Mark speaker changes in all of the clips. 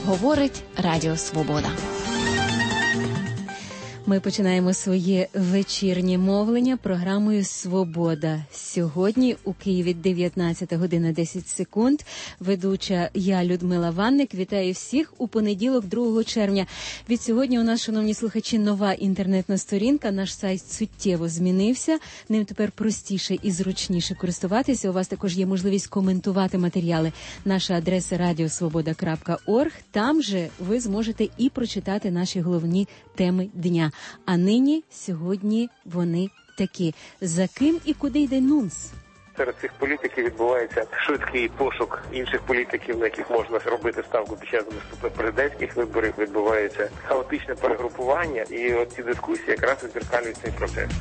Speaker 1: говорить Радіо Свобода.
Speaker 2: Ми починаємо своє вечірнє мовлення програмою «Свобода». Сьогодні у Києві 19 година 10 секунд. Ведуча я, Людмила Ванник. Вітаю всіх у понеділок, 2 червня. Від сьогодні у нас, шановні слухачі, нова інтернетна сторінка. Наш сайт суттєво змінився. Ним тепер простіше і зручніше користуватися. У вас також є можливість коментувати матеріали. Наша адреса radiosvoboda.org. Там же ви зможете і прочитати наші головні теми дня. А нині, сьогодні, вони такі. За ким і куди йде Нунс?
Speaker 3: Серед цих політиків відбувається швидкий пошук інших політиків, на яких можна робити ставку під час наступних президентських виборів. Відбувається хаотичне перегрупування, і оці дискусії якраз відзеркалюють цей процес.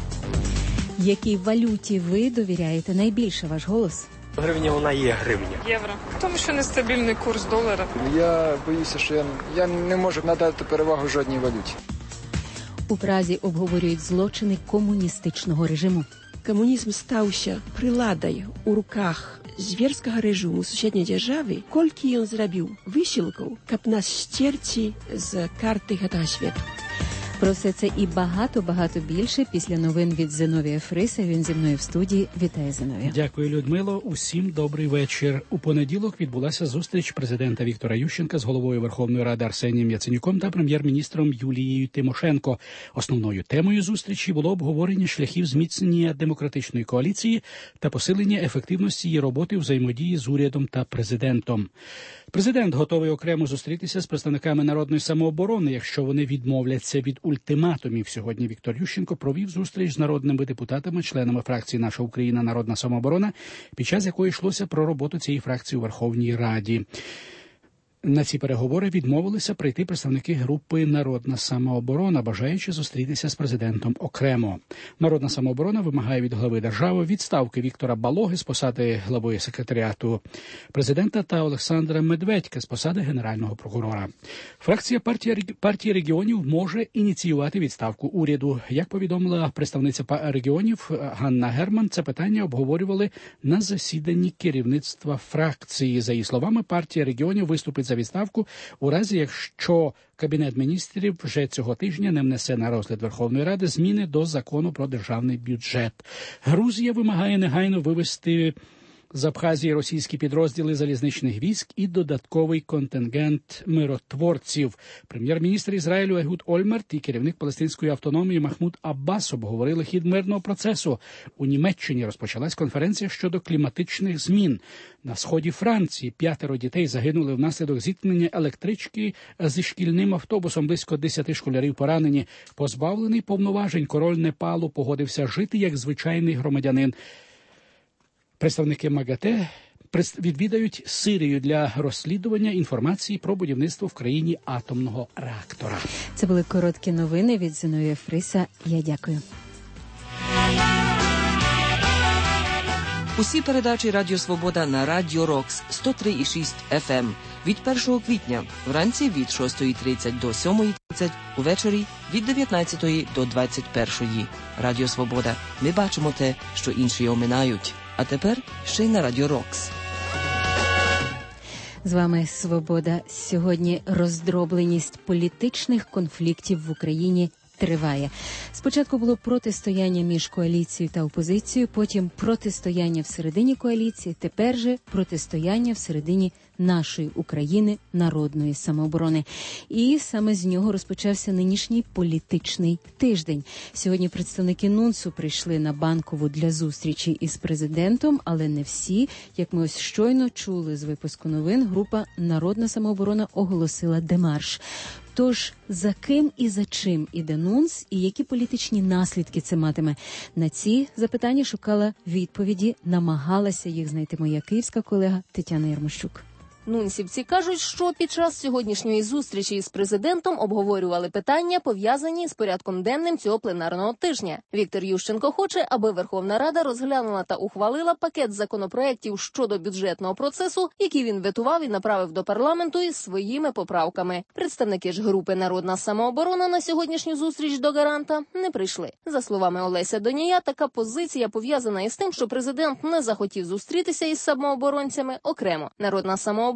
Speaker 2: Якій валюті ви довіряєте найбільше, ваш голос?
Speaker 3: Гривня, вона є гривня.
Speaker 4: Євро. Тому що нестабільний курс долара.
Speaker 5: Я боюся, що я не можу надати перевагу жодній валюті.
Speaker 2: У Празі обговорюють злочини комуністичного режиму.
Speaker 6: Камунізм стався приладою у руках звірського режиму сусідньої держави, колькі він зробив висілків, каб нас стерти з карти цього світу.
Speaker 2: Про все це і багато більше після новин від Зиновія Фриса. Він зі мною в студії. Вітаю, Зиновія.
Speaker 7: Дякую, Людмило. Усім добрий вечір. У понеділок відбулася зустріч президента Віктора Ющенка з головою Верховної Ради Арсенієм Яценюком та прем'єр-міністром Юлією Тимошенко. Основною темою зустрічі було обговорення шляхів зміцнення демократичної коаліції та посилення ефективності її роботи у взаємодії з урядом та президентом. Президент готовий окремо зустрітися з представниками народної самооборони, якщо вони відмовляться від ультиматумів. Сьогодні Віктор Ющенко провів зустріч з народними депутатами, членами фракції «Наша Україна. Народна самооборона», під час якої йшлося про роботу цієї фракції у Верховній Раді. На ці переговори відмовилися прийти представники групи «Народна самооборона», бажаючи зустрітися з президентом окремо. Народна самооборона вимагає від глави держави відставки Віктора Балоги з посади глави секретаріату президента та Олександра Медведька з посади генерального прокурора. Фракція партії регіонів може ініціювати відставку уряду. Як повідомила представниця регіонів Ганна Герман, це питання обговорювали на засіданні керівництва фракції. За її словами, партія регіонів виступить за відставку у разі, якщо Кабінет міністрів вже цього тижня не внесе на розгляд Верховної Ради зміни до закону про державний бюджет. Грузія вимагає негайно вивести з Абхазії російські підрозділи залізничних військ і додатковий контингент миротворців. Прем'єр-міністр Ізраїлю Егуд Ольмерт і керівник палестинської автономії Махмуд Аббас обговорили хід мирного процесу. У Німеччині розпочалась конференція щодо кліматичних змін. На сході Франції 5 дітей загинули внаслідок зіткнення електрички зі шкільним автобусом. Близько 10 школярів поранені. Позбавлений повноважень король Непалу погодився жити як звичайний громадянин. Представники МАГАТЕ відвідають Сирію для розслідування інформації про будівництво в країні атомного реактора.
Speaker 2: Це були короткі новини від Зиновія Фриса. Я дякую.
Speaker 8: Усі передачі Радіо Свобода на Радіо Рокс 103,6 FM. Від 1 квітня вранці від 6:30 до 7:30, увечері від 19 до 21. Радіо Свобода. Ми бачимо те, що інші оминають. А тепер ще й на Радіо Рокс.
Speaker 2: З вами «Свобода». Сьогодні роздробленість політичних конфліктів в Україні триває. Спочатку було протистояння між коаліцією та опозицією, потім протистояння всередині коаліції, тепер же протистояння всередині нашої України, народної самооборони. І саме з нього розпочався нинішній політичний тиждень. Сьогодні представники Нунсу прийшли на Банкову для зустрічі із президентом, але не всі. Як ми ось щойно чули з випуску новин, група «Народна самооборона» оголосила демарш. Тож, за ким і за чим іде Нунс, і які політичні наслідки це матиме? На ці запитання шукала відповіді, намагалася їх знайти моя київська колега Тетяна Ярмощук.
Speaker 9: Нунсівці кажуть, що під час сьогоднішньої зустрічі із президентом обговорювали питання, пов'язані з порядком денним цього пленарного тижня. Віктор Ющенко хоче, аби Верховна Рада розглянула та ухвалила пакет законопроєктів щодо бюджетного процесу, які він ветував і направив до парламенту із своїми поправками. Представники ж групи «Народна самооборона» на сьогоднішню зустріч до гаранта не прийшли. За словами Олеся Донія, така позиція пов'язана із тим, що президент не захотів зустрітися із самооборонцями окремо. Народна самооборона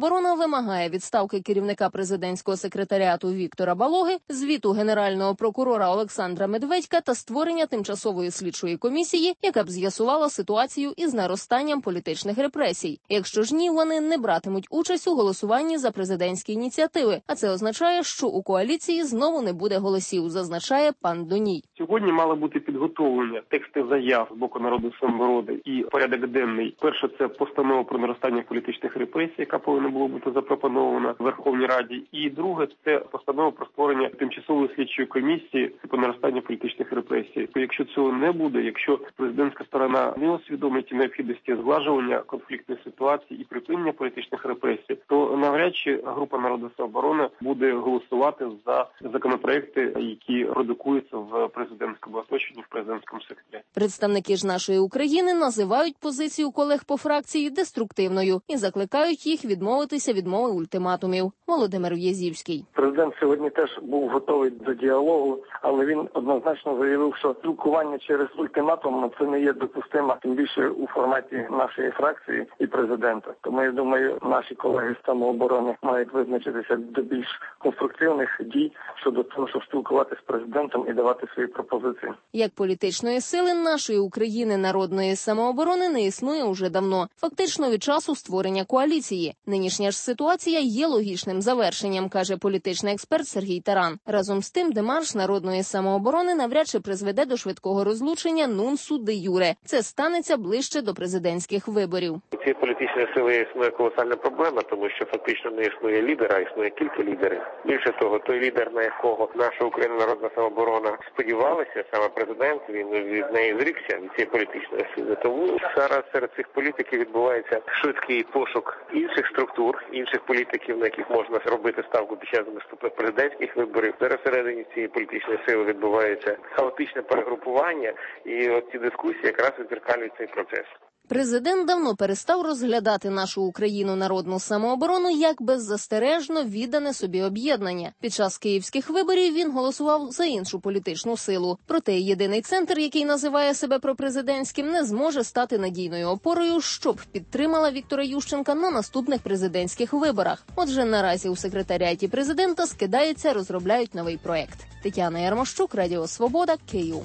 Speaker 9: самооборона вимагає відставки керівника президентського секретаріату Віктора Балоги, звіту генерального прокурора Олександра Медведька та створення тимчасової слідчої комісії, яка б з'ясувала ситуацію із наростанням політичних репресій. Якщо ж ні, вони не братимуть участь у голосуванні за президентські ініціативи, а це означає, що у коаліції знову не буде голосів, зазначає пан Доній.
Speaker 3: Сьогодні мало бути підготовлення текстів заяв з боку народу самооборони і порядок денний. Перше, це постанова про наростання політичних репресій, яка повинна була бути запропонована в Верховній Раді. І друге, це постанова про створення тимчасової слідчої комісії по наростанню політичних репресій. Якщо цього не буде, якщо президентська сторона не усвідомить необхідності зглажування конфліктної ситуації і припинення політичних репресій, то навряд чи група народу самооборони буде голосувати за законопроекти, які продукуються в президентському оточенні, в президентському секторі.
Speaker 9: Представники ж нашої України називають позицію колег по фракції деструктивною і закликають їх відмовитися від мови ультиматумів. Володимир В'язівський.
Speaker 10: Президент сьогодні теж був готовий до діалогу, але він однозначно заявив, що спілкування через ультиматум це не є допустимо, тим більше у форматі нашої фракції і президента. Тому я думаю, наші колеги з самооборони мають визначитися до більш конструктивних дій щодо того, щоб спілкуватися з президентом і давати свої пропозиції.
Speaker 9: Як політичної сили нашої України народної самооборони не існує уже давно, фактично від часу створення коаліції. Нинішня ж ситуація є логічним завершенням, каже політичний експерт Сергій Таран. Разом з тим, демарш народної самооборони навряд чи призведе до швидкого розлучення нунсу де юре. Це станеться ближче до президентських виборів.
Speaker 3: Цієї політичної сили існує колосальна проблема, тому що фактично не існує лідера, існує кілька лідерів. Більше того, той лідер, на якого наша Україна народна самооборона сподівалася, саме президент, він від неї зрікся, від цієї політичної сили. Тому зараз серед цих політиків відбувається швидкий пошук інших структур, інших політиків, на яких можна робити ставку під час наступних президентських виборів. Зараз всередині цієї політичної сили відбувається хаотичне перегрупування, і от ці дискусії якраз відзеркалюють цей процес.
Speaker 9: Президент давно перестав розглядати нашу Україну народну самооборону як беззастережно віддане собі об'єднання. Під час київських виборів він голосував за іншу політичну силу. Проте єдиний центр, який називає себе пропрезидентським, не зможе стати надійною опорою, щоб підтримала Віктора Ющенка на наступних президентських виборах. Отже, наразі у секретаріаті президента скидається, розробляють новий проект. Тетяна Ярмощук, Радіо Свобода, Київ.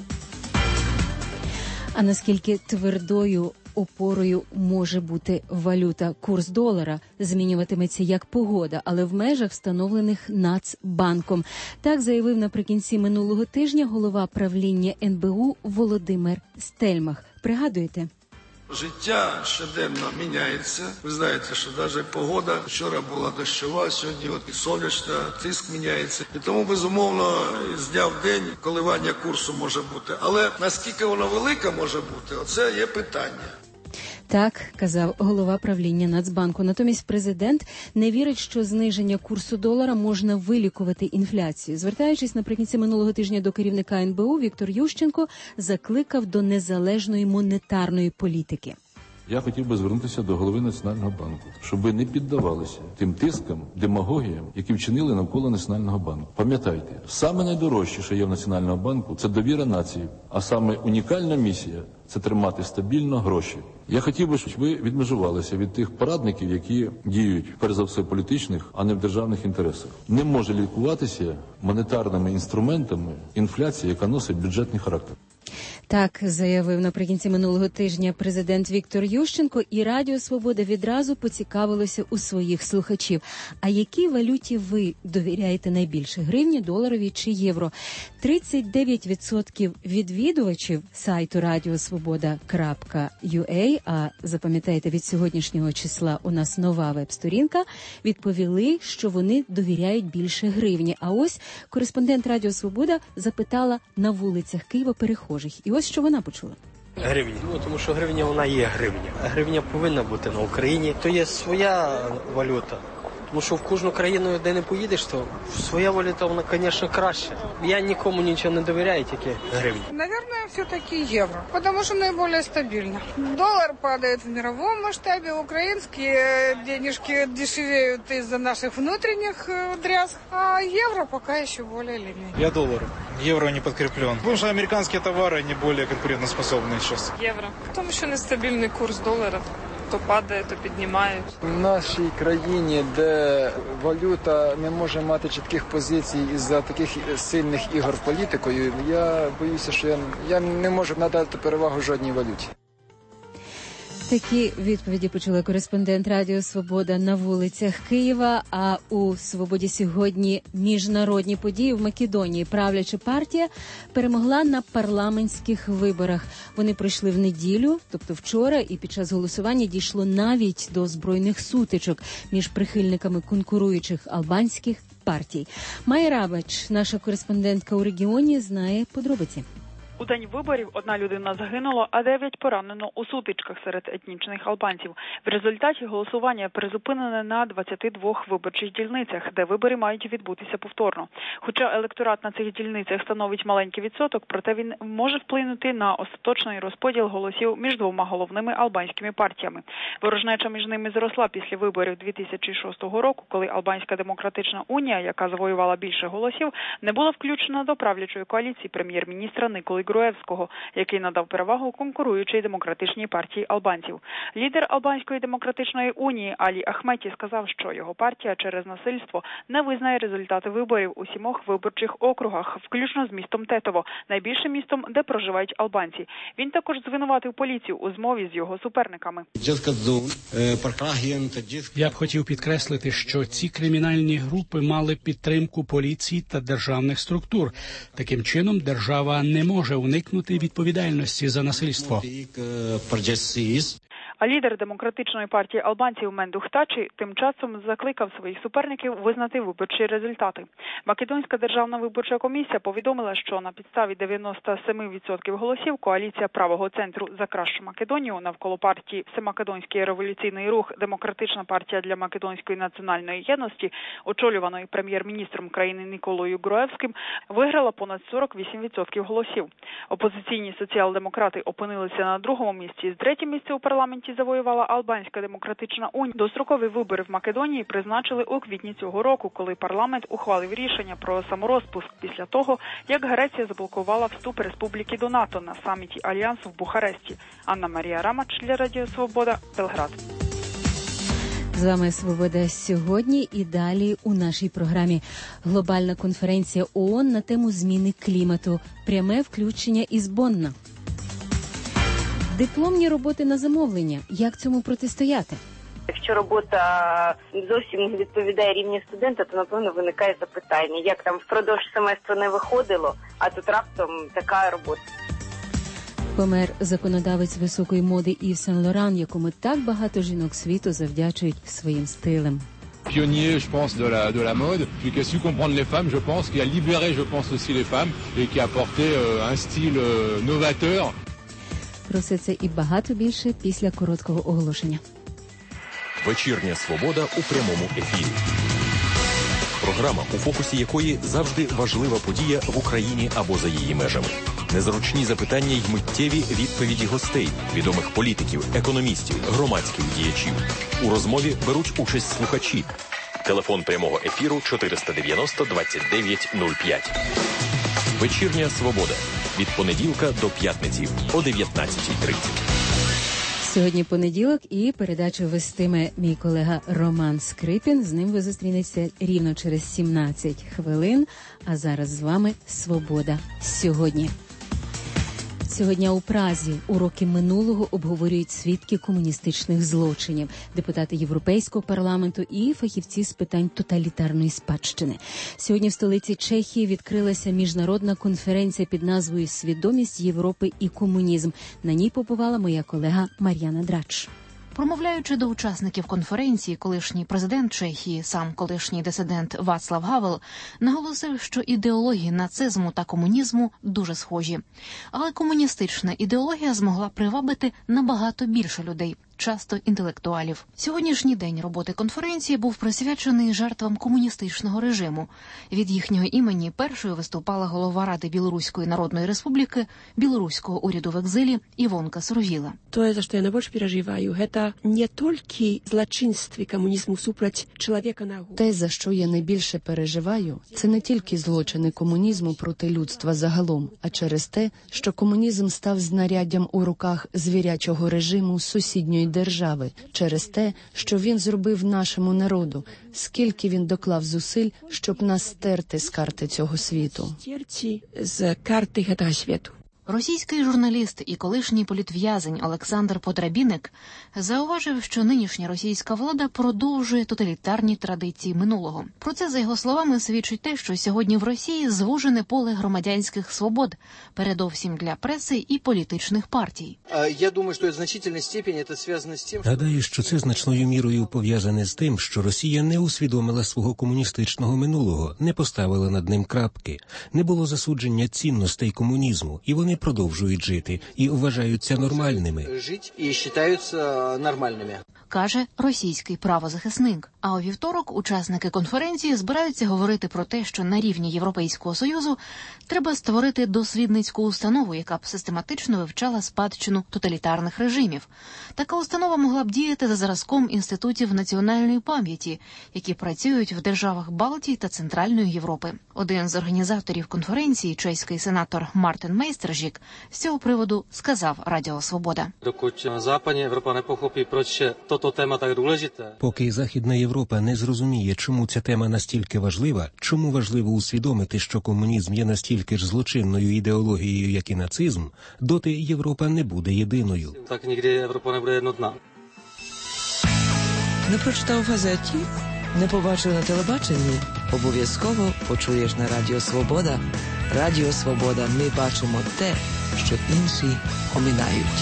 Speaker 2: А наскільки твердою опорою може бути валюта? Курс долара змінюватиметься як погода, але в межах встановлених Нацбанком. Так заявив наприкінці минулого тижня голова правління НБУ Володимир Стельмах. Пригадуєте?
Speaker 11: Життя щоденно міняється. Ви знаєте, що навіть погода вчора була дощова, сьогодні от сонячна, тиск міняється. І тому, безумовно, з дня в день коливання курсу може бути. Але наскільки воно велике може бути, оце є питання.
Speaker 2: Так казав голова правління Нацбанку. Натомість президент не вірить, що зниження курсу долара можна вилікувати інфляцію. Звертаючись наприкінці минулого тижня до керівника НБУ, Віктор Ющенко закликав до незалежної монетарної політики.
Speaker 12: Я хотів би звернутися до голови Національного банку, щоб ви не піддавалися тим тискам, демагогіям, які вчинили навколо Національного банку. Пам'ятайте, саме найдорожче, що є в Національному банку, це довіра нації, а саме унікальна місія – це тримати стабільно гроші. Я хотів би, щоб ви відмежувалися від тих порадників, які діють, перш за все, політичних, а не в державних інтересах. Не може лікуватися монетарними інструментами інфляція, яка носить бюджетний характер.
Speaker 2: Так заявив наприкінці минулого тижня президент Віктор Ющенко, і Радіо Свобода відразу поцікавилося у своїх слухачів. А якій валюті ви довіряєте найбільше – гривні, доларові чи євро? 39% відвідувачів сайту radiosvoboda.ua, а запам'ятайте, від сьогоднішнього числа у нас нова веб-сторінка, відповіли, що вони довіряють більше гривні. А ось кореспондент Радіо Свобода запитала на вулицях Києва перехожих. І ось що вона почула.
Speaker 13: Гривні. Тому що гривня, вона є гривня. Гривня повинна бути на Україні. То є своя валюта. Тому що в кожну країну, де не поїдеш, то своя валюта, вона, звісно, краще. Я нікому нічого не довіряю, тільки гривні.
Speaker 14: Наверное, все-таки евро, потому что наиболее стабильно. Доллар падает в мировом масштабе, украинские денежки дешевеют из-за наших внутренних дрязг, а евро пока еще более или менее.
Speaker 15: Я доллар. Евро не подкреплен. Потому что американские товары не более конкурентоспособны сейчас.
Speaker 4: Євро. Тому що нестабільний курс долара. То падає, то піднімають.
Speaker 5: В нашій країні, де валюта не може мати чітких позицій із-за таких сильних ігор політикою, я боюся, що я не можу надати перевагу жодній валюті.
Speaker 2: Такі відповіді почула кореспондент Радіо Свобода на вулицях Києва. А у «Свободі» сьогодні міжнародні події. В Македонії правляча партія перемогла на парламентських виборах. Вони пройшли в неділю, тобто вчора, і під час голосування дійшло навіть до збройних сутичок між прихильниками конкуруючих албанських партій. Майя Рабач, наша кореспондентка у регіоні, знає подробиці.
Speaker 16: У день виборів 1 людина загинула, а 9 поранено у сутичках серед етнічних албанців. В результаті голосування призупинене на 22 виборчих дільницях, де вибори мають відбутися повторно. Хоча електорат на цих дільницях становить маленький відсоток, проте він може вплинути на остаточний розподіл голосів між двома головними албанськими партіями. Ворожнеча між ними зросла після виборів 2006 року, коли Албанська демократична унія, яка завоювала більше голосів, не була включена до правлячої коаліції прем'єр-міністра Николи Груевського, який надав перевагу конкуруючій демократичній партії албанців. Лідер Албанської демократичної унії Алі Ахметі сказав, що його партія через насильство не визнає результати виборів у 7 виборчих округах, включно з містом Тетово, найбільшим містом, де проживають албанці. Він також звинуватив поліцію у змові з його суперниками.
Speaker 7: Я б хотів підкреслити, що ці кримінальні групи мали підтримку поліції та державних структур. Таким чином, держава не може уникнути відповідальності за насильство.
Speaker 16: А лідер демократичної партії албанців Мендух Тачі тим часом закликав своїх суперників визнати виборчі результати. Македонська державна виборча комісія повідомила, що на підставі 97% голосів коаліція правого центру «За кращу Македонію» навколо партії Всемакедонський революційний рух «Демократична партія для Македонської національної єдності», очолюваної прем'єр-міністром країни Николою Груевським, виграла понад 48% голосів. Опозиційні соціал-демократи опинилися на другому місці. З третє місце у парламенті завоювала Албанська демократична унія. Дострокові вибори в Македонії призначили у квітні цього року, коли парламент ухвалив рішення про саморозпуск після того, як Греція заблокувала вступ республіки до НАТО на саміті Альянсу в Бухаресті. Анна Марія Рамач для Радіо Свобода, Белград.
Speaker 2: З вами «Свобода» сьогодні і далі у нашій програмі. Глобальна конференція ООН на тему зміни клімату. Пряме включення із Бонна. Дипломні роботи на замовлення. Як цьому протистояти?
Speaker 17: Якщо робота зовсім не відповідає рівню студента, то, напевно, виникає запитання, як там впродовж семестру не виходило, а тут раптом така робота.
Speaker 2: Помер законодавець високої моди Ів Сен-Лоран, якому так багато жінок світу завдячують своїм стилем.
Speaker 18: Pionnier, je pense, de la mode, puis qui a su comprendre les femmes, je pense, qui a libéré, je pense, aussi les femmes, et qui a apporté un style novateur.
Speaker 2: Про все це і багато більше після короткого оголошення.
Speaker 19: Вечірня «Свобода» у прямому ефірі. Програма, у фокусі якої завжди важлива подія в Україні або за її межами. Незручні запитання й миттєві відповіді гостей, відомих політиків, економістів, громадських діячів. У розмові беруть участь слухачі. Телефон прямого ефіру 490 29 05. Вечірня «Свобода». Від понеділка до п'ятниці о 19:30.
Speaker 2: Сьогодні понеділок і передачу вестиме мій колега Роман Скрипін. З ним ви зустрінеться рівно через 17 хвилин. А зараз з вами «Свобода» сьогодні. Сьогодні у Празі уроки минулого обговорюють свідки комуністичних злочинів, депутати Європейського парламенту і фахівці з питань тоталітарної спадщини. Сьогодні в столиці Чехії відкрилася міжнародна конференція під назвою «Свідомість Європи і комунізм». На ній побувала моя колега Мар'яна Драч.
Speaker 20: Промовляючи до учасників конференції, колишній президент Чехії, сам колишній дисидент Вацлав Гавел, наголосив, що ідеології нацизму та комунізму дуже схожі. Але комуністична ідеологія змогла привабити набагато більше людей, часто інтелектуалів. Сьогоднішній день роботи конференції був присвячений жертвам комуністичного режиму. Від їхнього імені першою виступала голова Ради Білоруської Народної Республіки, білоруського уряду в екзилі Івонка Сурвіла.
Speaker 6: То, за що я найбільше переживаю, це не тільки злочинство комунізму супроть чоловіка на голову.
Speaker 21: Те, за що я найбільше переживаю, це не тільки злочини комунізму проти людства загалом, а через те, що комунізм став знаряддям у руках звірячого режиму з сусідньої держави через те, що він зробив нашому народу, скільки він доклав зусиль, щоб нас стерти з карти цього світу.
Speaker 6: З карти цього світу.
Speaker 20: Російський журналіст і колишній політв'язень Олександр Подрабіник зауважив, що нинішня російська влада продовжує тоталітарні традиції минулого. Про це, за його словами, свідчить те, що сьогодні в Росії звужене поле громадянських свобод, передовсім для преси і політичних партій.
Speaker 1: Я думаю, що в значительній степені це зв'язано з тим,
Speaker 22: Гадаю, що це значною мірою пов'язане з тим, що Росія не усвідомила свого комуністичного минулого, не поставила над ним крапки, не було засудження цінностей комунізму, і вони продовжують жити і вважаються нормальними.
Speaker 1: Жити і вважаються нормальними.
Speaker 20: Каже російський правозахисник. А у вівторок учасники конференції збираються говорити про те, що на рівні Європейського Союзу треба створити дослідницьку установу, яка б систематично вивчала спадщину тоталітарних режимів. Така установа могла б діяти за зразком інститутів національної пам'яті, які працюють в державах Балтії та Центральної Європи. Один з організаторів конференції, чеський сенатор Мартин Мейстержік, з цього приводу сказав Радіо Свобода.
Speaker 23: Dokud západní Evropa nepochopí, proč je toto téma tak důležité.
Speaker 22: Поки Західна Європа не зрозуміє, чому ця тема настільки важлива, чому важливо усвідомити, що комунізм є настільки ж злочинною ідеологією, як і нацизм, доти Європа не буде єдиною.
Speaker 23: Tak nikdy Evropa nebude jednotná.
Speaker 8: Не прочитав в газеті? Не побачив на телебаченні? Обов'язково почуєш на Радіо Свобода. Радіо Свобода. Ми бачимо те, що інші оминають.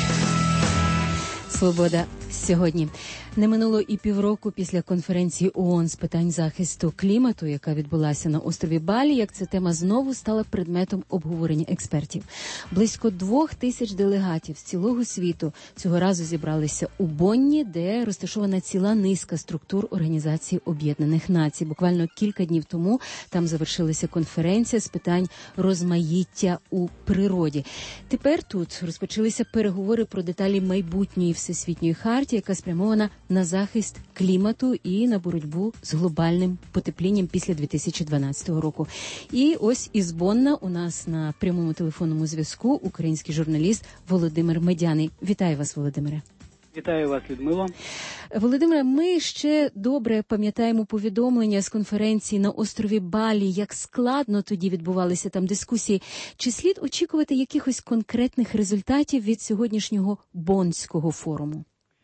Speaker 2: Свобода сьогодні. Не минуло і півроку після конференції ООН з питань захисту клімату, яка відбулася на острові Балі, як ця тема знову стала предметом обговорення експертів. Близько 2000 делегатів з цілого світу цього разу зібралися у Бонні, де розташована ціла низка структур Організації Об'єднаних Націй. Буквально кілька днів тому там завершилася конференція з питань розмаїття у природі. Тепер тут розпочалися переговори про деталі майбутньої Всесвітньої хартії, яка спрямована на захист клімату і на боротьбу з глобальним потеплінням після 2012 року. І ось із Бонна у нас на прямому телефонному зв'язку український журналіст Володимир Медяний. Вітаю вас, Володимире.
Speaker 24: Вітаю вас, Людмило.
Speaker 2: Володимире, ми ще добре пам'ятаємо повідомлення з конференції на острові Балі, як складно тоді відбувалися там дискусії. Чи слід очікувати якихось конкретних результатів від сьогоднішнього Боннського форуму?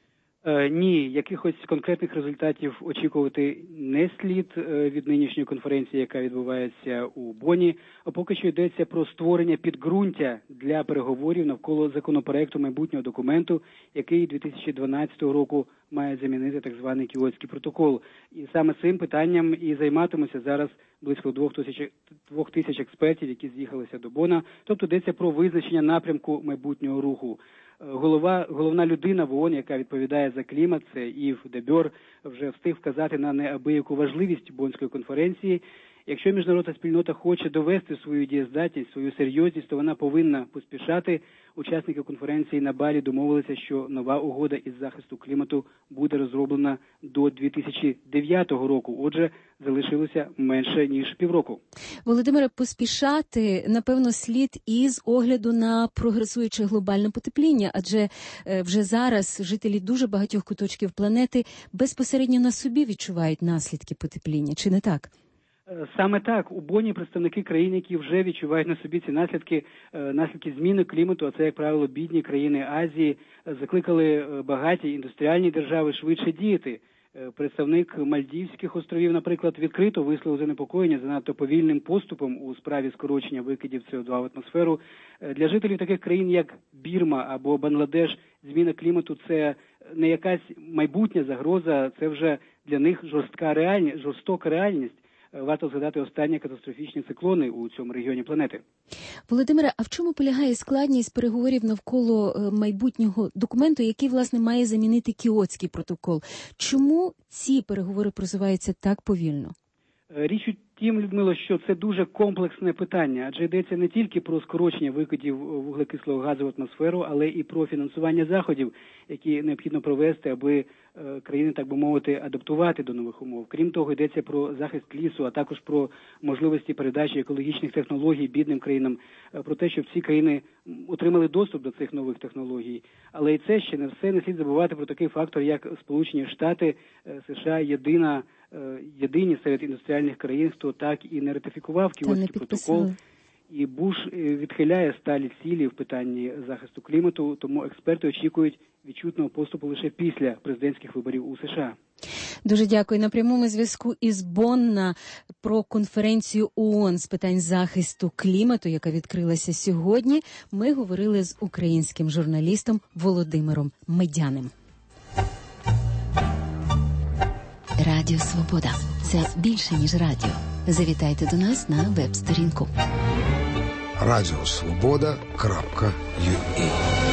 Speaker 24: Ні, якихось конкретних результатів очікувати не слід від нинішньої конференції, яка відбувається у Бонні. А поки що йдеться про створення підґрунтя для переговорів навколо законопроекту майбутнього документу, який 2012 року має замінити так званий Кіотський протокол. І саме цим питанням і займатимуться зараз близько 2000 експертів, які з'їхалися до Бонна. Тобто йдеться про визначення напрямку майбутнього руху. Головна людина в ООН, яка відповідає за клімат, це Ів Дебьор, вже встиг вказати на неабияку важливість Боннської конференції. Якщо міжнародна спільнота хоче довести свою дієздатність, свою серйозність, то вона повинна поспішати. Учасники конференції на Балі домовилися, що нова угода із захисту клімату буде розроблена до 2009 року. Отже, залишилося менше, ніж півроку.
Speaker 2: Володимире, поспішати, напевно, слід із огляду на прогресуюче глобальне потепління, адже вже зараз жителі дуже багатьох куточків планети безпосередньо на собі відчувають наслідки потепління. Чи не так?
Speaker 24: Саме так. У Бонні представники країн, які вже відчувають на собі ці наслідки зміни клімату, а це, як правило, бідні країни Азії, закликали багаті індустріальні держави швидше діяти. Представник Мальдівських островів, наприклад, відкрито висловив занепокоєння занадто повільним поступом у справі скорочення викидів СО2 в атмосферу. Для жителів таких країн, як Бірма або Бангладеш, зміна клімату – це не якась майбутня загроза, це вже для них жорстока реальність. Варто згадати останні катастрофічні циклони у цьому регіоні планети.
Speaker 2: Володимире, а в чому полягає складність переговорів навколо майбутнього документу, який, власне, має замінити Кіотський протокол? Чому ці переговори просуваються так повільно?
Speaker 24: Річ у тім, Людмило, що це дуже комплексне питання, адже йдеться не тільки про скорочення викидів вуглекислого газу в атмосферу, але і про фінансування заходів, які необхідно провести, аби країни, так би мовити, адаптувати до нових умов. Крім того, йдеться про захист лісу, а також про можливості передачі екологічних технологій бідним країнам, про те, щоб ці країни отримали доступ до цих нових технологій. Але і це ще не все. Не слід забувати про такий фактор, як Сполучені Штати, США єдині серед індустріальних країн, хто так і не ратифікував Кіотський протокол. І Буш відхиляє сталі цілі в питанні захисту клімату, тому експерти очікують відчутного поступу лише після президентських виборів у США.
Speaker 2: Дуже дякую. На прямому зв'язку із Бонна про конференцію ООН з питань захисту клімату, яка відкрилася сьогодні, ми говорили з українським журналістом Володимиром Медяним.
Speaker 3: Радіо Свобода – це більше, ніж радіо. Завітайте до нас на веб-сторінку.
Speaker 9: Радіосвобода.ua.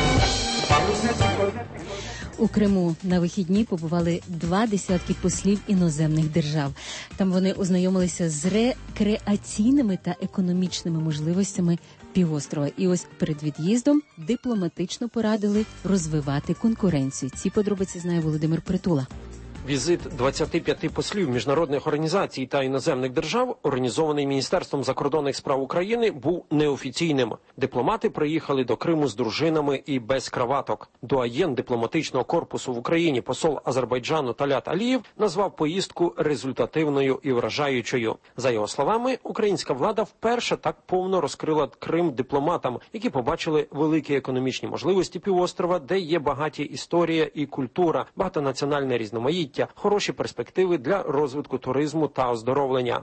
Speaker 2: У Криму на вихідні побували 20 послів іноземних держав. Там вони ознайомилися з рекреаційними та економічними можливостями півострова. І ось перед від'їздом дипломатично порадили розвивати конкуренцію. Ці подробиці знає Володимир Притула.
Speaker 10: Візит 25 послів міжнародних організацій та іноземних держав, організований Міністерством закордонних справ України, був неофіційним. Дипломати приїхали до Криму з дружинами і без краваток. Дуаєн дипломатичного корпусу в Україні, посол Азербайджану Талят Алієв, назвав поїздку результативною і вражаючою. За його словами, українська влада вперше так повно розкрила Крим дипломатам, які побачили великі економічні можливості півострова, де є багаті історія і культура, багатонаціональне різноманіття, хороші перспективи для розвитку туризму та оздоровлення.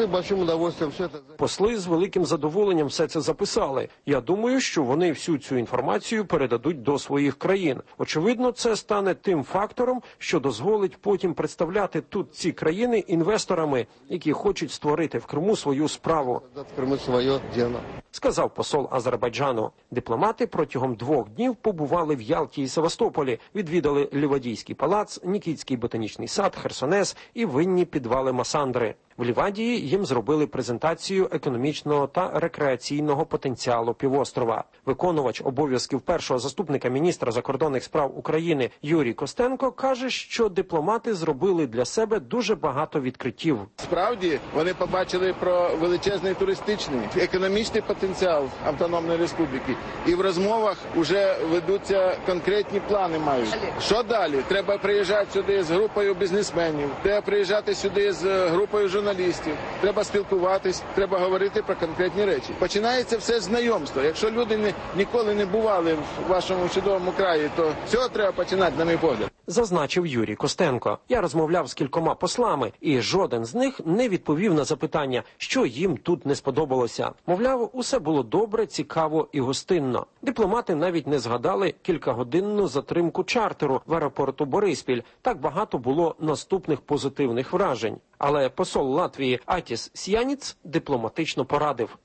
Speaker 10: Посли з великим задоволенням все це записали. Я думаю, що вони всю цю інформацію передадуть до своїх країн. Очевидно, це стане тим фактором, що дозволить потім представляти тут ці країни інвесторами, які хочуть створити в Криму свою справу, сказав посол Азербайджану. Дипломати протягом 2 днів побували в Ялті і Севастополі, відвідали Лівадійський палац, Нікітський ботанічний сад, Херсонес і винні підвали Масандри. В Лівадії їм зробили презентацію економічного та рекреаційного потенціалу півострова. Виконувач обов'язків першого заступника міністра закордонних справ України Юрій Костенко каже, що дипломати зробили для себе дуже багато відкриттів.
Speaker 11: Справді, вони побачили про величезний туристичний, економічний потенціал Автономної Республіки. І в розмовах вже ведуться конкретні плани мають. Що далі? Треба приїжджати сюди з групою бізнесменів, треба приїжджати сюди з групою журналістів, треба спілкуватись, треба говорити про конкретні речі. Починається все з знайомства. Якщо люди ніколи не бували в вашому чудовому краї, то цього треба починати, на мій погляд.
Speaker 10: Зазначив Юрій Костенко. Я розмовляв з кількома послами, і жоден з них не відповів на запитання, що їм тут не сподобалося. Мовляв, усе було добре, цікаво і гостинно. Дипломати навіть не згадали кількагодинну затримку чартеру в аеропорту Бориспіль. Так багато було наступних позитивних вражень. Але посол Латвії Атіс Сяніц дипломатично порадив.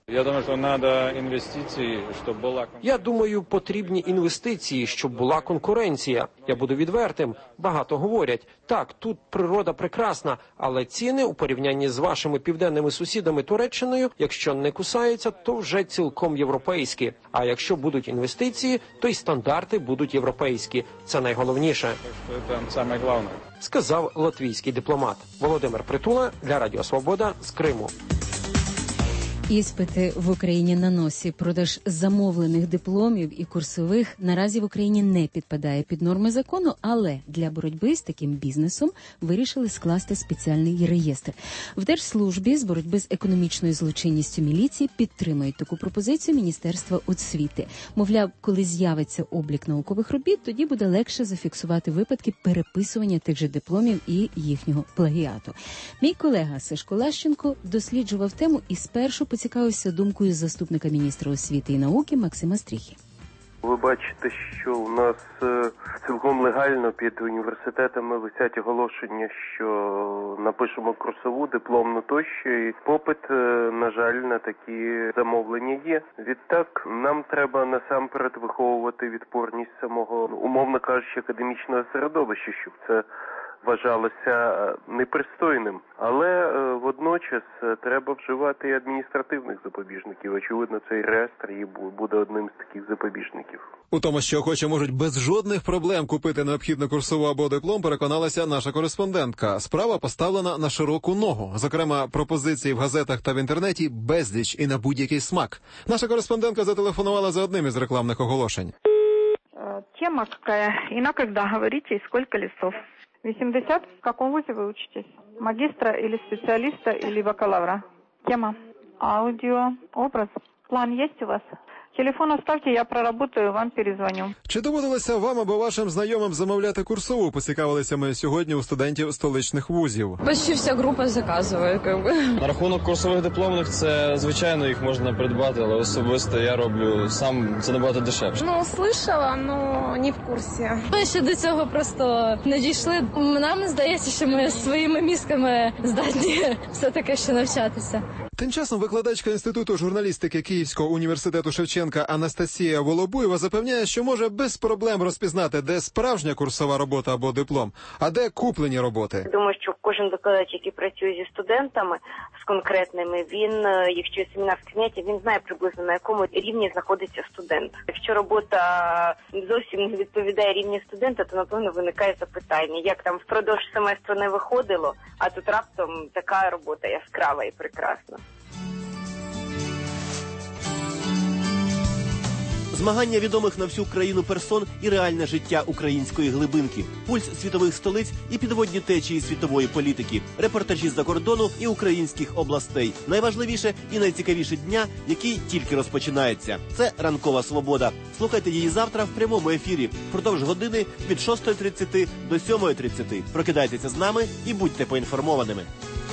Speaker 10: Я думаю, потрібні інвестиції, щоб була конкуренція. Я буду відвертим. Багато говорять, так, тут природа прекрасна, але ціни у порівнянні з вашими південними сусідами Туреччиною, якщо не кусаються, то вже цілком європейські. А якщо будуть інвестиції, то й стандарти будуть європейські. Це найголовніше. Сказав латвійський дипломат. Володимир Притула для Радіо Свобода з Криму.
Speaker 2: Іспити в Україні на носі. Продаж замовлених дипломів і курсових наразі в Україні не підпадає під норми закону, але для боротьби з таким бізнесом вирішили скласти спеціальний реєстр. В Держслужбі з боротьби з економічною злочинністю міліції підтримують таку пропозицію Міністерства освіти. Мовляв, коли з'явиться облік наукових робіт, тоді буде легше зафіксувати випадки переписування тих же дипломів і їхнього плагіату. Мій колега Сашко Лащенко досліджував тему і спершу поцікавився думкою заступника міністра освіти і науки Максима Стріхи.
Speaker 25: Ви бачите, що у нас цілком легально під університетами висять оголошення, що напишемо курсову, дипломну тощо, і попит, на жаль, на такі замовлення є. Відтак, нам треба насамперед виховувати відпорність самого, умовно кажучи, академічного середовища, щоб це вважалося непристойним. Але водночас Водночас треба вживати і адміністративних запобіжників. Очевидно, цей реєстр буде одним з таких запобіжників.
Speaker 4: У тому, що охочі можуть без жодних проблем купити необхідну курсову або диплом, переконалася наша кореспондентка. Справа поставлена на широку ногу. Зокрема, пропозиції в газетах та в інтернеті безліч і на будь-який смак. Наша кореспондентка зателефонувала за одним із рекламних оголошень.
Speaker 12: Тема какая? И на когда говорите, и сколько листов? 80. В каком вузе вы учитесь? Магистра или специалиста или бакалавра? Тема. Аудио. Образ. План есть у вас? Телефон оставьте, я проработаю, вам перезвоню.
Speaker 4: Чи доводилося вам або вашим знайомим замовляти курсову? Поцікавилися ми сьогодні у студентів столичних вузів.
Speaker 13: Почти вся група заказує,
Speaker 14: На рахунок курсових дипломних, це, звичайно, їх можна придбати, але особисто я роблю сам, це набагато дешевше.
Speaker 13: Слышала, но не в курсі. Ми ще до цього просто не дійшли. Нам здається, що ми своїми мізками здатні все-таки ще навчатися.
Speaker 4: Тим часом викладачка Інституту журналістики Київського університету Шевченка Анастасія Волобуєва запевняє, що може без проблем розпізнати, де справжня курсова робота або диплом, а де куплені роботи.
Speaker 17: Думаю, що кожен викладач, який працює зі студентами, з конкретними, він, якщо є семінар в кабінеті, він знає приблизно на якому рівні знаходиться студент. Якщо робота зовсім не відповідає рівню студента, то, напевно, виникає запитання, як там впродовж семестру не виходило, а тут раптом така робота яскрава і прекрасна.
Speaker 15: Змагання відомих на всю країну персон і реальне життя української глибинки, пульс світових столиць і підводні течії світової політики, репортажі з-за кордону і українських областей. Найважливіше і найцікавіше дня, який тільки розпочинається. Це «Ранкова свобода». Слухайте її завтра в прямому ефірі. Впродовж години від 6:30 до 7:30. Прокидайтеся з нами і будьте поінформованими.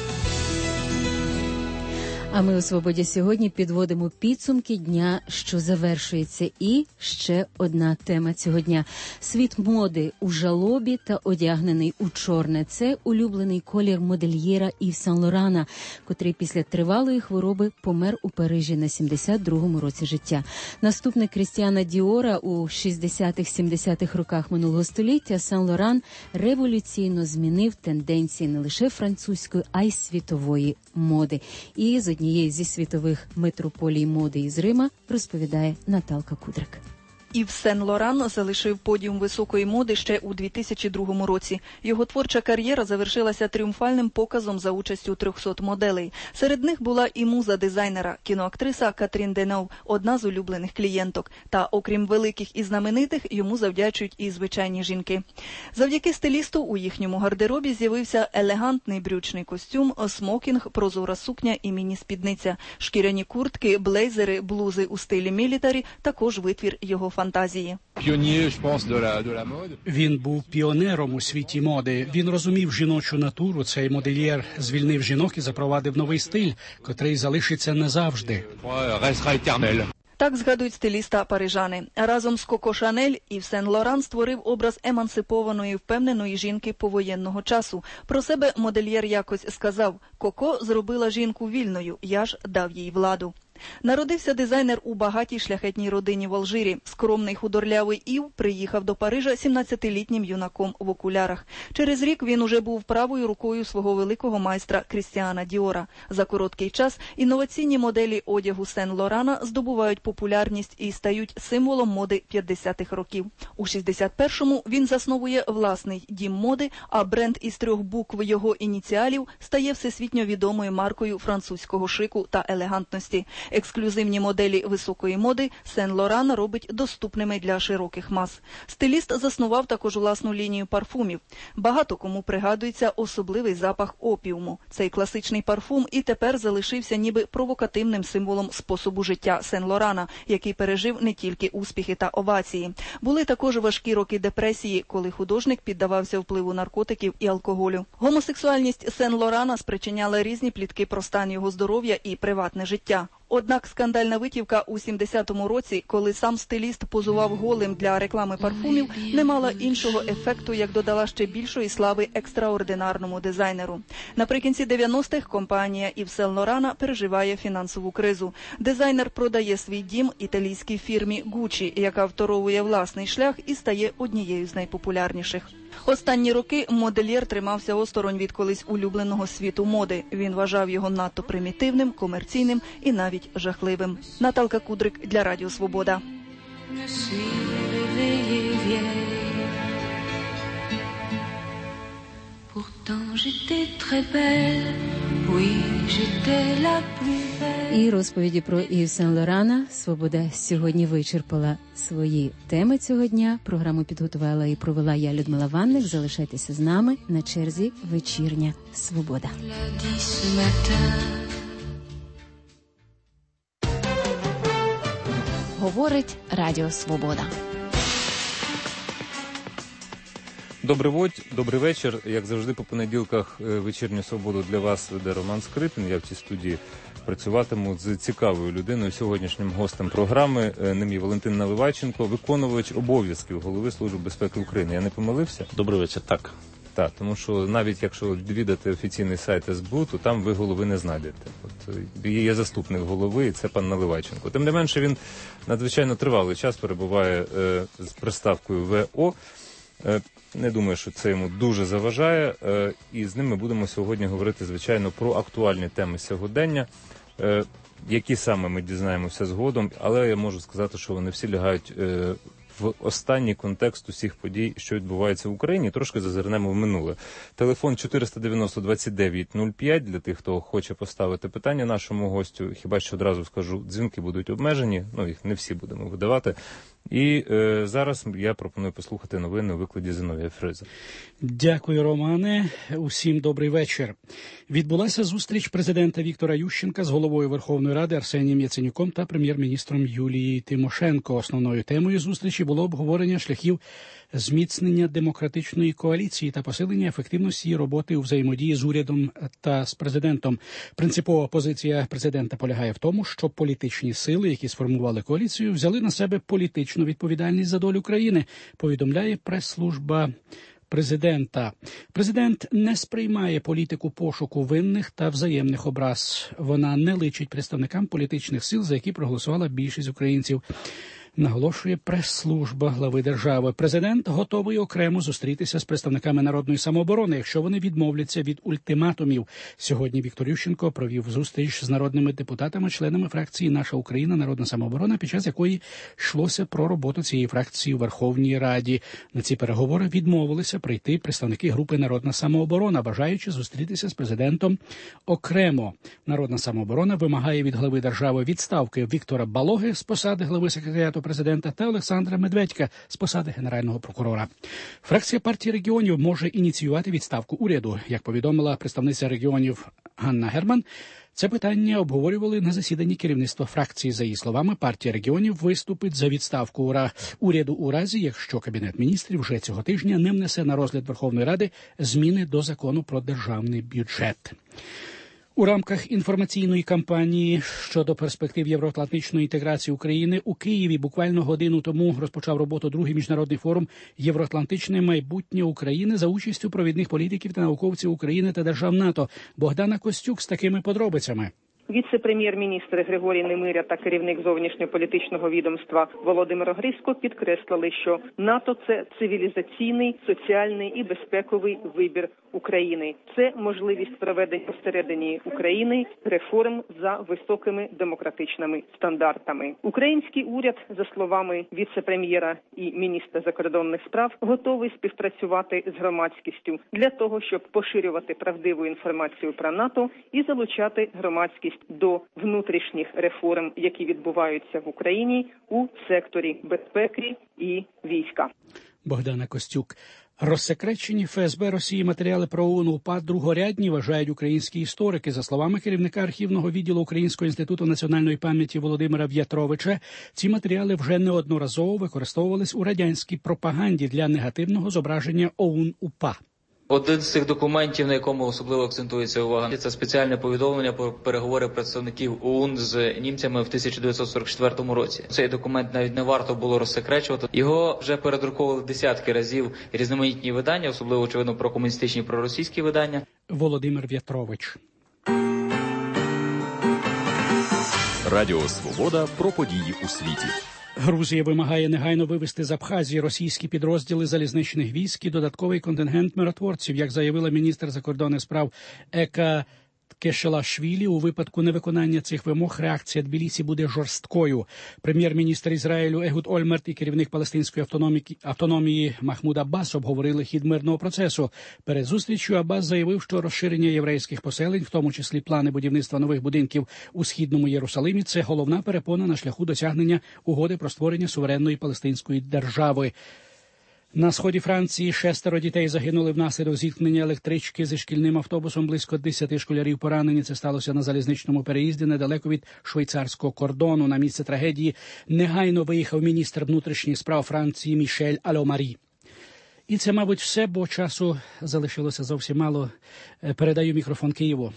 Speaker 2: А ми у «Свободі» сьогодні підводимо підсумки дня, що завершується. І ще одна тема цього дня. Світ моди у жалобі та одягнений у чорне. Це улюблений колір модельєра Ів Сен-Лорана, котрий після тривалої хвороби помер у Парижі на 72-му році життя. Наступник Крістіана Діора у 60-70-х роках минулого століття Сен-Лоран революційно змінив тенденції не лише французької, а й світової моди. І з однієї зі світових метрополій моди із Рима розповідає Наталка Кудрик.
Speaker 26: Ів Сен-Лоран залишив подіум високої моди ще у 2002 році. Його творча кар'єра завершилася тріумфальним показом за участю 300 моделей. Серед них була і муза дизайнера, кіноактриса Катрін Денов, одна з улюблених клієнток. Та окрім великих і знаменитих, йому завдячують і звичайні жінки. Завдяки стилісту у їхньому гардеробі з'явився елегантний брючний костюм, смокінг, прозора сукня і міні-спідниця. Шкіряні куртки, блейзери, блузи у стилі мілітарі – також витвір його фантазії.
Speaker 7: Він був піонером у світі моди. Він розумів жіночу натуру. Цей модельєр звільнив жінок і запровадив новий стиль, котрий залишиться назавжди.
Speaker 26: Так згадують стиліста парижани. Разом з Коко Шанель Ів Сен-Лоран створив образ емансипованої, впевненої жінки повоєнного часу. Про себе модельєр якось сказав: «Коко зробила жінку вільною, я ж дав їй владу». Народився дизайнер у багатій шляхетній родині в Алжирі. Скромний худорлявий Ів приїхав до Парижа 17-літнім юнаком в окулярах. Через рік він уже був правою рукою свого великого майстра Крістіана Діора. За короткий час інноваційні моделі одягу Сен-Лорана здобувають популярність і стають символом моди 50-х років. У 61-му він засновує власний дім моди, а бренд із 3 букв його ініціалів стає всесвітньо відомою маркою французького шику та елегантності. Ексклюзивні моделі високої моди Сен-Лоран робить доступними для широких мас. Стиліст заснував також власну лінію парфумів. Багато кому пригадується особливий запах опіуму. Цей класичний парфум і тепер залишився ніби провокативним символом способу життя Сен-Лорана, який пережив не тільки успіхи та овації. Були також важкі роки депресії, коли художник піддавався впливу наркотиків і алкоголю. Гомосексуальність Сен-Лорана спричиняла різні плітки про стан його здоров'я і приватне життя. Однак скандальна витівка у 70-му році, коли сам стиліст позував голим для реклами парфумів, не мала іншого ефекту, як додала ще більшої слави екстраординарному дизайнеру. Наприкінці 90-х компанія Ів Сен-Лорана переживає фінансову кризу. Дизайнер продає свій дім італійській фірмі Gucci, яка второвує власний шлях і стає однією з найпопулярніших. Останні роки модельєр тримався осторонь від колись улюбленого світу моди. Він вважав його надто примітивним, комерційним і навіть жахливим. Наталка Кудрик для Радіо Свобода.
Speaker 2: І розповіді про Ів Сен-Лорана «Свобода» сьогодні вичерпала свої теми цього дня. Програму підготувала і провела я, Людмила Ванник. Залишайтеся з нами. На черзі вечірня «Свобода».
Speaker 20: Говорить Радіо Свобода.
Speaker 5: Добрий вечір. Як завжди, по понеділках вечірню свободу для вас веде Роман Скрипін. Я в цій студії працюватиму з цікавою людиною. Сьогоднішнім гостем програми ним є Валентин Наливайченко, виконувач обов'язків голови Служби безпеки України. Я не помилився?
Speaker 6: Добрий вечір, так.
Speaker 5: Так, тому що навіть якщо відвідати офіційний сайт СБУ, то там ви голови не знайдете. От є заступник голови, і це пан Наливайченко. Тим не менше, він надзвичайно тривалий час перебуває з приставкою ВО. Не думаю, що це йому дуже заважає, і з ним ми будемо сьогодні говорити, звичайно, про актуальні теми сьогодення, які саме ми дізнаємося згодом, але я можу сказати, що вони всі лягають в останній контекст усіх подій, що відбуваються в Україні. Трошки зазирнемо в минуле. Телефон 490-29-05 для тих, хто хоче поставити питання нашому гостю. Хіба що одразу скажу, дзвінки будуть обмежені, їх не всі будемо видавати. І зараз я пропоную послухати новини у викладі Зіновія Фриза.
Speaker 7: Дякую, Романе. Усім добрий вечір. Відбулася зустріч президента Віктора Ющенка з головою Верховної Ради Арсенієм Яценюком та прем'єр-міністром Юлією Тимошенко. Основною темою зустрічі було обговорення шляхів зміцнення демократичної коаліції та посилення ефективності роботи у взаємодії з урядом та з президентом. Принципова позиція президента полягає в тому, що політичні сили, які сформували коаліцію, взяли на себе політичну відповідальність за долю країни, повідомляє прес-служба президента. Президент не сприймає політику пошуку винних та взаємних образ. Вона не личить представникам політичних сил, за які проголосувала більшість українців. Наголошує прес-служба глави держави. Президент готовий окремо зустрітися з представниками Народної самооборони, якщо вони відмовляться від ультиматумів. Сьогодні Віктор Ющенко провів зустріч з народними депутатами, членами фракції «Наша Україна. Народна самооборона», під час якої йшлося про роботу цієї фракції у Верховній Раді. На ці переговори відмовилися прийти представники групи «Народна самооборона», бажаючи зустрітися з президентом окремо. Народна самооборона вимагає від глави держави відставки Віктора Балоги з посади глави секретаріату президента та Олександра Медведька з посади генерального прокурора. Фракція партії регіонів може ініціювати відставку уряду. Як повідомила представниця регіонів Ганна Герман, це питання обговорювали на засіданні керівництва фракції. За її словами, партія регіонів виступить за відставку уряду у разі, якщо Кабінет міністрів вже цього тижня не внесе на розгляд Верховної Ради зміни до закону про державний бюджет. У рамках інформаційної кампанії щодо перспектив євроатлантичної інтеграції України у Києві буквально годину тому розпочав роботу другий міжнародний форум «Євроатлантичне майбутнє України» за участю провідних політиків та науковців України та держав НАТО. Богдана Костюк з такими подробицями.
Speaker 16: Віце-прем'єр-міністр Григорій Немиря та керівник зовнішньополітичного відомства Володимир Грисько підкреслили, що НАТО – це цивілізаційний, соціальний і безпековий вибір України. Це можливість проведення всередині України реформ за високими демократичними стандартами. Український уряд, за словами віце-прем'єра і міністра закордонних справ, готовий співпрацювати з громадськістю для того, щоб поширювати правдиву інформацію про НАТО і залучати громадськість до внутрішніх реформ, які відбуваються в Україні у секторі безпеки і війська.
Speaker 7: Богдана Костюк. Розсекречені ФСБ Росії матеріали про ОУН-УПА другорядні, вважають українські історики. За словами керівника архівного відділу Українського інституту національної пам'яті Володимира В'ятровича, ці матеріали вже неодноразово використовувались у радянській пропаганді для негативного зображення ОУН-УПА.
Speaker 18: Один з цих документів, на якому особливо акцентується увага, це спеціальне повідомлення про переговори представників ОУН з німцями в 1944 році. Цей документ навіть не варто було розсекречувати. Його вже передруковували десятки разів різноманітні видання, особливо, очевидно, прокомуністичні, проросійські видання.
Speaker 7: Володимир В'ятрович.
Speaker 19: Радіо Свобода про події у світі.
Speaker 7: Грузія вимагає негайно вивести з Абхазії російські підрозділи залізничних військ і додатковий контингент миротворців, як заявила міністр закордонних справ Ека Кешелашвілі. У випадку невиконання цих вимог реакція Тбілісі буде жорсткою. Прем'єр-міністр Ізраїлю Егуд Ольмерт і керівник палестинської автономії Махмуд Аббас обговорили хід мирного процесу. Перед зустрічю Аббас заявив, що розширення єврейських поселень, в тому числі плани будівництва нових будинків у східному Єрусалимі, це головна перепона на шляху досягнення угоди про створення суверенної палестинської держави. На сході Франції 6 дітей загинули внаслідок зіткнення електрички зі шкільним автобусом. Близько 10 школярів поранені. Це сталося на залізничному переїзді недалеко від швейцарського кордону. На місце трагедії негайно виїхав міністр внутрішніх справ Франції Мішель Альомарі. І це, мабуть, все, бо часу залишилося зовсім мало. Передаю мікрофон Києву.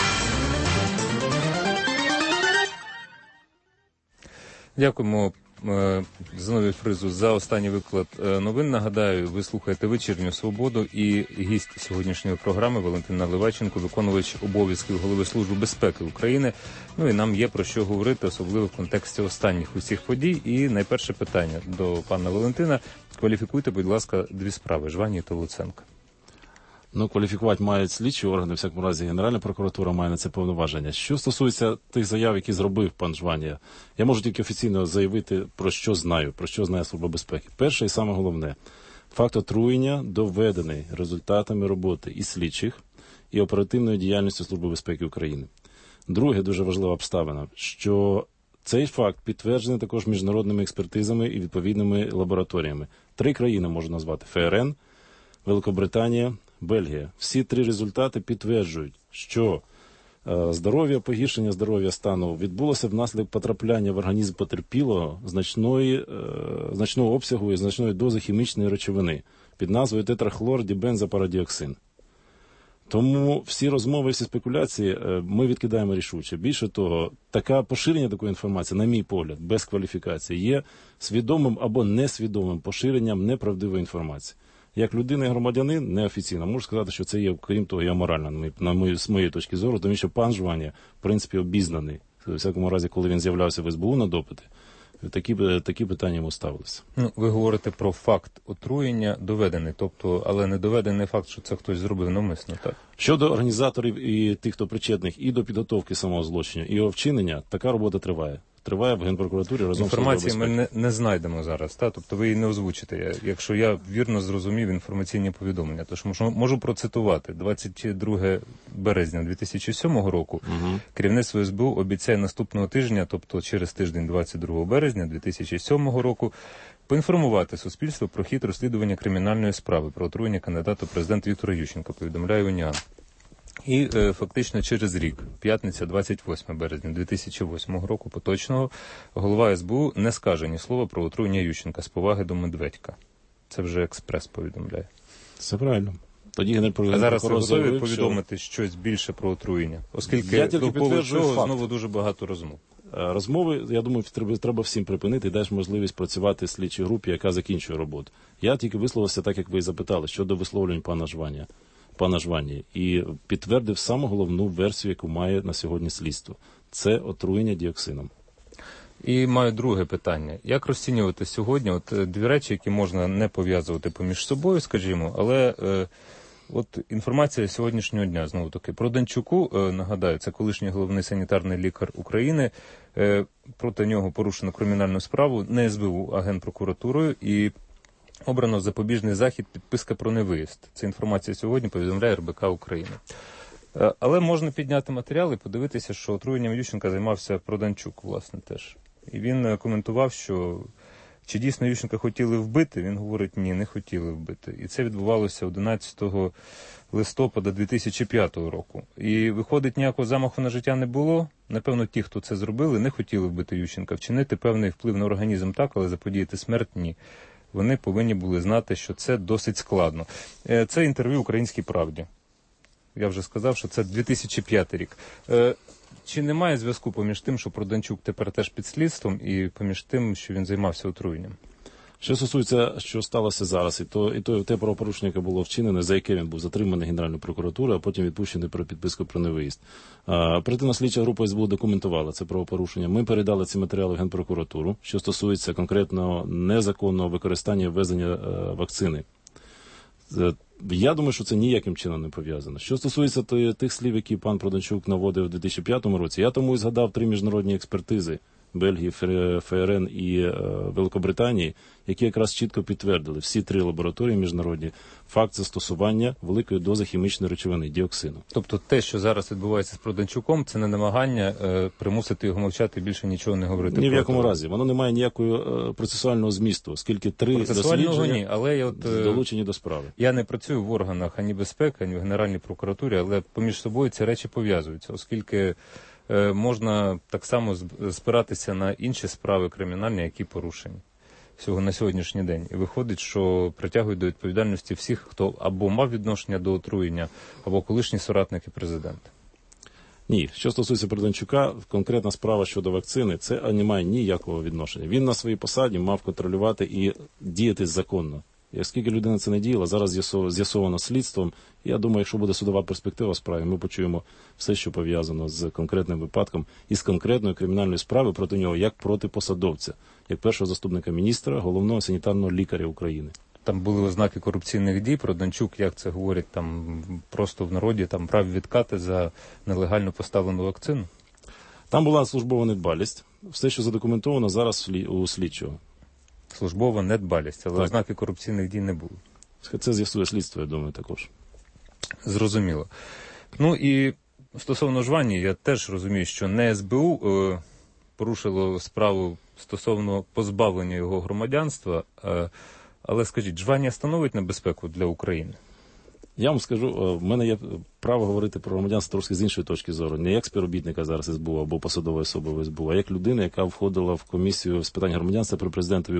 Speaker 5: Дякуємо Зиновію Фризу за останній виклад новин. Нагадаю, ви слухаєте «Вечірню Свободу» і гість сьогоднішньої програми Валентин Наливайченко, виконувач обов'язків Голови Служби безпеки України. Ну і нам є про що говорити, особливо в контексті останніх усіх подій. І найперше питання до пана Валентина. Кваліфікуйте, будь ласка, дві справи – Жваній та Луценка.
Speaker 1: Кваліфікувати мають слідчі органи, в всякому разі Генеральна прокуратура має на це повноваження. Що стосується тих заяв, які зробив пан Жванія, я можу тільки офіційно заявити, про що знає Служба безпеки. Перше і саме головне, факт отруєння доведений результатами роботи і слідчих, і оперативної діяльності Служби безпеки України. Друге, дуже важлива обставина, що цей факт підтверджений також міжнародними експертизами і відповідними лабораторіями. 3 країни можу назвати: ФРН, Великобританія, Бельгія. Всі 3 результати підтверджують, що погіршення здоров'я стану відбулося внаслідок потрапляння в організм потерпілого значного обсягу і значної дози хімічної речовини під назвою тетрахлордібензопарадіоксин. Тому всі розмови, всі спекуляції ми відкидаємо рішуче. Більше того, поширення такої інформації, на мій погляд, без кваліфікації, є свідомим або несвідомим поширенням неправдивої інформації. Як людина і громадянин, неофіційно, можу сказати, що це є, крім того, і аморально, з моєї точки зору, тому що пан Жванія, в принципі, обізнаний. У всякому разі, коли він з'являвся в СБУ на допити, такі питання йому ставилися.
Speaker 5: Ви говорите про факт отруєння доведений, але не доведений факт, що це хтось зробив навмисно, так?
Speaker 1: Щодо організаторів і тих, хто причетних і до підготовки самого злочину, і його вчинення, така робота триває. Триває в Генпрокуратурі разом з Службою безпеки.
Speaker 5: Інформації ми не знайдемо зараз, так? Тобто ви її не озвучите, якщо я вірно зрозумів інформаційні повідомлення. Тож можу процитувати. 22 березня 2007 року керівництво СБУ обіцяє наступного тижня, тобто через тиждень 22 березня 2007 року, поінформувати суспільство про хід розслідування кримінальної справи про отруєння кандидата в президент Віктора Ющенка, повідомляє Уніан. І фактично через рік, п'ятниця, 28 березня 2008 року поточного, голова СБУ не скаже ні слова про отруєння Ющенка з поваги до Медведька. Це вже Експрес повідомляє.
Speaker 1: Це правильно.
Speaker 5: А зараз ви готові повідомити щось більше про отруєння? Оскільки довкола цього знову дуже багато розмов.
Speaker 1: Розмови, я думаю, треба всім припинити і дасть можливість працювати слідчій групі, яка закінчує роботу. Я тільки висловився так, як ви і запитали, щодо висловлювань пана Жванії, і підтвердив саму головну версію, яку має на сьогодні слідство. Це отруєння діоксином.
Speaker 5: І маю друге питання. Як розцінювати сьогодні дві речі, які можна не пов'язувати поміж собою, скажімо, але інформація сьогоднішнього дня, знову таки, про Данчуку, нагадаю, це колишній головний санітарний лікар України, проти нього порушено кримінальну справу, не СБУ, а Генпрокуратурою, і обрано запобіжний захід, підписка про невиїзд. Це інформація сьогодні повідомляє РБК України. Але можна підняти матеріал і подивитися, що отруєнням Ющенка займався Проданчук, власне, теж. І він коментував, що чи дійсно Ющенка хотіли вбити, він говорить, ні, не хотіли вбити. І це відбувалося 11 листопада 2005 року. І виходить, ніякого замаху на життя не було. Напевно, ті, хто це зробили, не хотіли вбити Ющенка. Вчинити певний вплив на організм так, але заподіяти смерть – ні. Вони повинні були знати, що це досить складно. Це інтерв'ю «Українській правді». Я вже сказав, що це 2005 рік. Чи немає зв'язку поміж тим, що Проданчук тепер теж під слідством, і поміж тим, що він займався отруєнням?
Speaker 1: Що стосується, що сталося зараз, і те правопорушення, яке було вчинене, за яке він був затриманий Генеральною прокуратурою, а потім відпущений про підписку про невиїзд. Оперативна слідча група СБУ документувала це правопорушення. Ми передали ці матеріали в Генпрокуратуру, що стосується конкретного незаконного використання і ввезення вакцини. Я думаю, що це ніяким чином не пов'язано. Що стосується тих слів, які пан Проданчук наводив у 2005 році, я тому і згадав 3 міжнародні експертизи Бельгії, ФРН і Великобританії, які якраз чітко підтвердили всі 3 лабораторії міжнародні факт застосування великої дози хімічної речовини діоксину.
Speaker 5: Тобто те, що зараз відбувається з Проданчуком, це не намагання примусити його мовчати і більше нічого не говорити?
Speaker 1: Ні в якому разі. Воно не має ніякого процесуального змісту, оскільки 3 дослідження
Speaker 5: але
Speaker 1: долучені до справи.
Speaker 5: Я не працюю в органах ані безпеки, ані в Генеральній прокуратурі, але поміж собою ці речі пов'язуються, оскільки можна так само спиратися на інші справи кримінальні, які порушені на сьогоднішній день. І виходить, що притягують до відповідальності всіх, хто або мав відношення до отруєння, або колишні соратники президента.
Speaker 1: Ні, що стосується Проданчука, конкретна справа щодо вакцини, це не має ніякого відношення. Він на своїй посаді мав контролювати і діяти законно. І оскільки людина це не діяла, зараз з'ясовано слідством. Я думаю, якщо буде судова перспектива справи, ми почуємо все, що пов'язано з конкретним випадком і з конкретною кримінальною справою проти нього, як проти посадовця, як першого заступника міністра, головного санітарного лікаря України.
Speaker 5: Там були ознаки корупційних дій. Проданчук, як це говорять там просто в народі, там брав відкати за нелегально поставлену вакцину?
Speaker 1: Там була службова недбалість. Все, що задокументовано зараз у слідчого.
Speaker 5: Службова недбалість, але
Speaker 1: так.
Speaker 5: Ознаки корупційних дій не було.
Speaker 1: Це з'ясує слідство, я думаю, також.
Speaker 5: Зрозуміло. Ну і стосовно Жвані, я теж розумію, що не СБУ порушило справу стосовно позбавлення його громадянства, але скажіть, Жванія становить небезпеку для України?
Speaker 1: Я вам скажу, в мене є право говорити про громадянство трошки з іншої точки зору. Не як співробітника зараз СБУ або посадової особи в СБУ, а як людина, яка входила в комісію з питань громадянства при президентові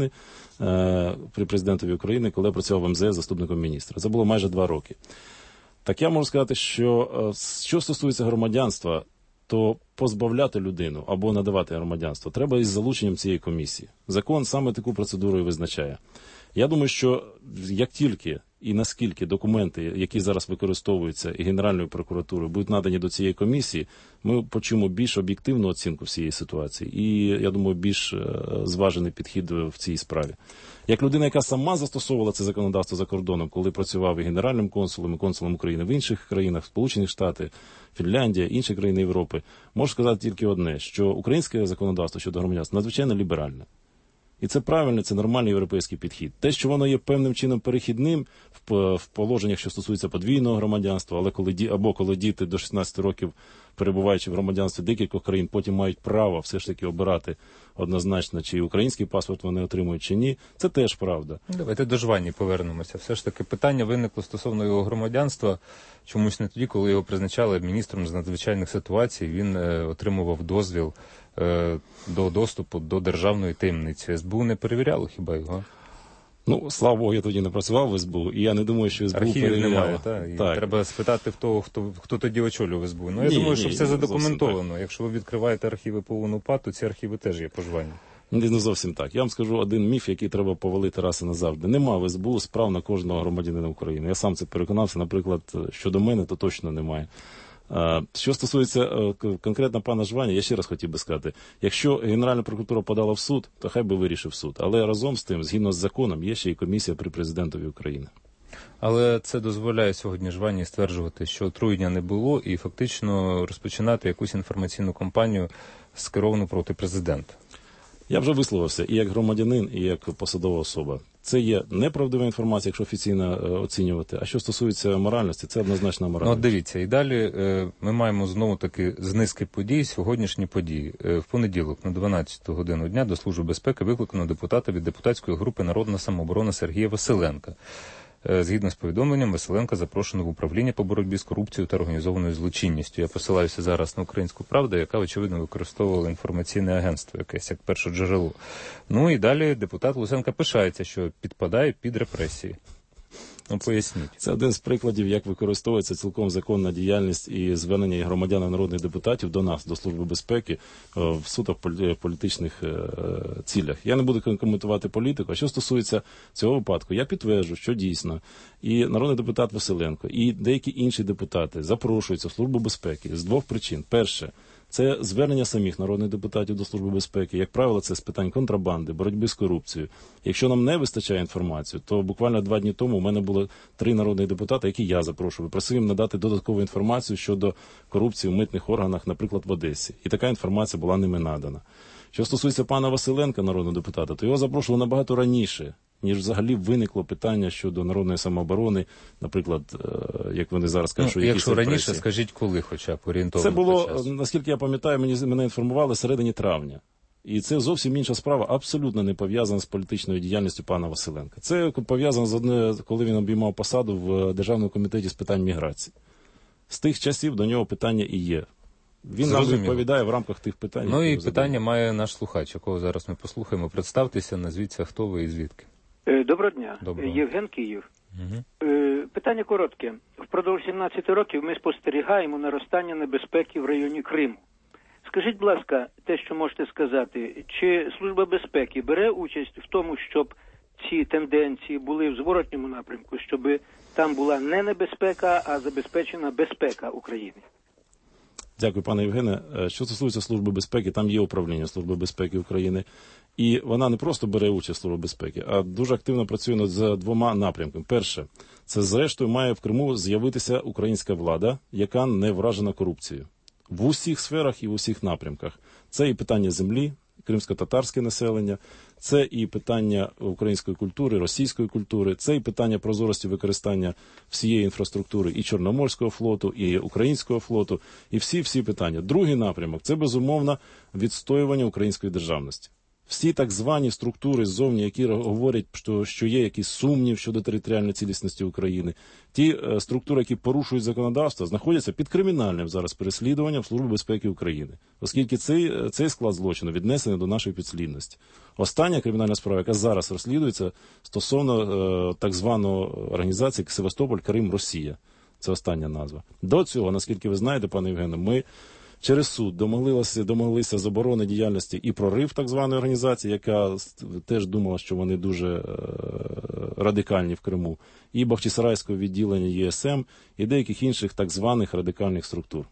Speaker 1: України, коли я працював в МЗС заступником міністра. Це було майже 2 роки. Так я можу сказати, що стосується громадянства, то позбавляти людину або надавати громадянство треба із залученням цієї комісії. Закон саме таку процедуру і визначає. Я думаю, що як тільки і наскільки документи, які зараз використовуються і Генеральною прокуратурою, будуть надані до цієї комісії, ми почуємо більш об'єктивну оцінку всієї ситуації і, я думаю, більш зважений підхід в цій справі. Як людина, яка сама застосовувала це законодавство за кордоном, коли працював і генеральним консулом, і консулом України в інших країнах, Сполучених Штатів, Фінляндія, інші країни Європи, можу сказати тільки одне, що українське законодавство щодо громадянства надзвичайно ліберальне. І це правильно, це нормальний європейський підхід. Те, що воно є певним чином перехідним в положеннях, що стосується подвійного громадянства, але коли діти до 16 років, перебуваючи в громадянстві декількох країн, потім мають право все ж таки обирати однозначно, чи український паспорт вони отримують, чи ні, це теж правда.
Speaker 5: Давайте до Жвані повернемося. Все ж таки питання виникло стосовно його громадянства чомусь не тоді, коли його призначали міністром з надзвичайних ситуацій, він отримував дозвіл до доступу до державної таємниці. СБУ не перевіряло хіба його?
Speaker 1: Ну, слава Богу, я тоді не працював в СБУ, і я не думаю, що СБУ перевіряло.
Speaker 5: Так. Треба спитати в того, хто тоді очолював СБУ. Ну, я думаю, що все задокументовано. Якщо ви відкриваєте архіви по УНУПА, то ці архіви теж є по Жвані.
Speaker 1: Не зовсім так. Я вам скажу один міф, який треба повалити раз і назавжди. Нема в СБУ справ на кожного громадянина України. Я сам це переконався, наприклад, щодо мене, то точно немає. Що стосується конкретно пана Жвані, я ще раз хотів би сказати, якщо Генеральна прокуратура подала в суд, то хай би вирішив суд. Але разом з тим, згідно з законом, є ще і комісія при президентові України.
Speaker 5: Але це дозволяє сьогодні Жвані стверджувати, що отруєння не було, і фактично розпочинати якусь інформаційну кампанію, скеровану проти президента.
Speaker 1: Я вже висловився і як громадянин, і як посадова особа. Це є неправдива інформація, якщо офіційно оцінювати. А що стосується моральності, це однозначно моральність.
Speaker 5: Ну, дивіться, і далі ми маємо знову-таки з низки подій, сьогоднішні події. В понеділок на 12 годину дня до Служби безпеки викликано депутата від депутатської групи «Народна самооборона» Сергія Василенка. Згідно з повідомленням, Василенка запрошено в управління по боротьбі з корупцією та організованою злочинністю. Я посилаюся зараз на «Українську правду», яка, очевидно, використовувала інформаційне агентство якесь, як перше джерело. Ну і далі депутат Луценко пишається, що підпадає під репресії. Ну, поясніть.
Speaker 1: Це один з прикладів, як використовується цілком законна діяльність і звернення громадян і народних депутатів до нас, до Служби безпеки, в суто політичних цілях. Я не буду коментувати політику. А що стосується цього випадку, я підтверджую, що дійсно і народний депутат Василенко, і деякі інші депутати запрошуються в Службу безпеки з двох причин. Перше, це звернення самих народних депутатів до Служби безпеки. Як правило, це з питань контрабанди, боротьби з корупцією. Якщо нам не вистачає інформації, то буквально 2 дні тому у мене було 3 народних депутати, які я запрошував. Просив їм надати додаткову інформацію щодо корупції в митних органах, наприклад, в Одесі. І така інформація була ними надана. Що стосується пана Василенка, народного депутата, то його запрошували набагато раніше, ніж взагалі виникло питання щодо народної самооборони, наприклад, як вони зараз кажуть, що якісь
Speaker 5: якщо раніше,
Speaker 1: репресії.
Speaker 5: Скажіть, коли хоча б орієнтовно?
Speaker 1: Це було, наскільки я пам'ятаю, мене інформували середині травня. І це зовсім інша справа, абсолютно не пов'язана з політичною діяльністю пана Василенка. Це пов'язано з одне, коли він обіймав посаду в Державному комітеті з питань міграції. З тих часів до нього питання і є. Він нам відповідає в рамках тих питань.
Speaker 5: Ну і питання має наш слухач, якого зараз ми послухаємо. Представтеся, назвіться, хто ви і звідки.
Speaker 6: Доброго дня.
Speaker 5: Доброго.
Speaker 6: Євген, Київ.
Speaker 5: Угу.
Speaker 6: Питання коротке. Впродовж 17 років ми спостерігаємо наростання небезпеки в районі Криму. Скажіть, будь ласка, те, що можете сказати, чи Служба безпеки бере участь в тому, щоб ці тенденції були в зворотньому напрямку, щоб там була не небезпека, а забезпечена безпека України?
Speaker 1: Дякую, пане Євгене. Що стосується Служби безпеки, там є управління Служби безпеки України. І вона не просто бере участь в Службі безпеки, а дуже активно працює над 2 напрямками. Перше, це зрештою має в Криму з'явитися українська влада, яка не вражена корупцією. В усіх сферах і в усіх напрямках. Це і питання землі, кримсько-татарське населення, це і питання української культури, російської культури, це і питання прозорості використання всієї інфраструктури і Чорноморського флоту, і українського флоту, і всі питання. Другий напрямок – це, безумовно, відстоювання української державності. Всі так звані структури ззовні, які говорять, що є якийсь сумнів щодо територіальної цілісності України, ті структури, які порушують законодавство, знаходяться під кримінальним зараз переслідуванням Служби безпеки України, оскільки цей склад злочину віднесений до нашої підслідності. Остання кримінальна справа, яка зараз розслідується стосовно так званої організації Севастополь, Крим, Росія. Це остання назва. До цього, наскільки ви знаєте, пане Євгене, ми через суд домоглися заборони діяльності і прорив так званої організації, яка теж думала, що вони дуже радикальні в Криму, і Бахчисарайського відділення ЄСМ, і деяких інших так званих радикальних структур.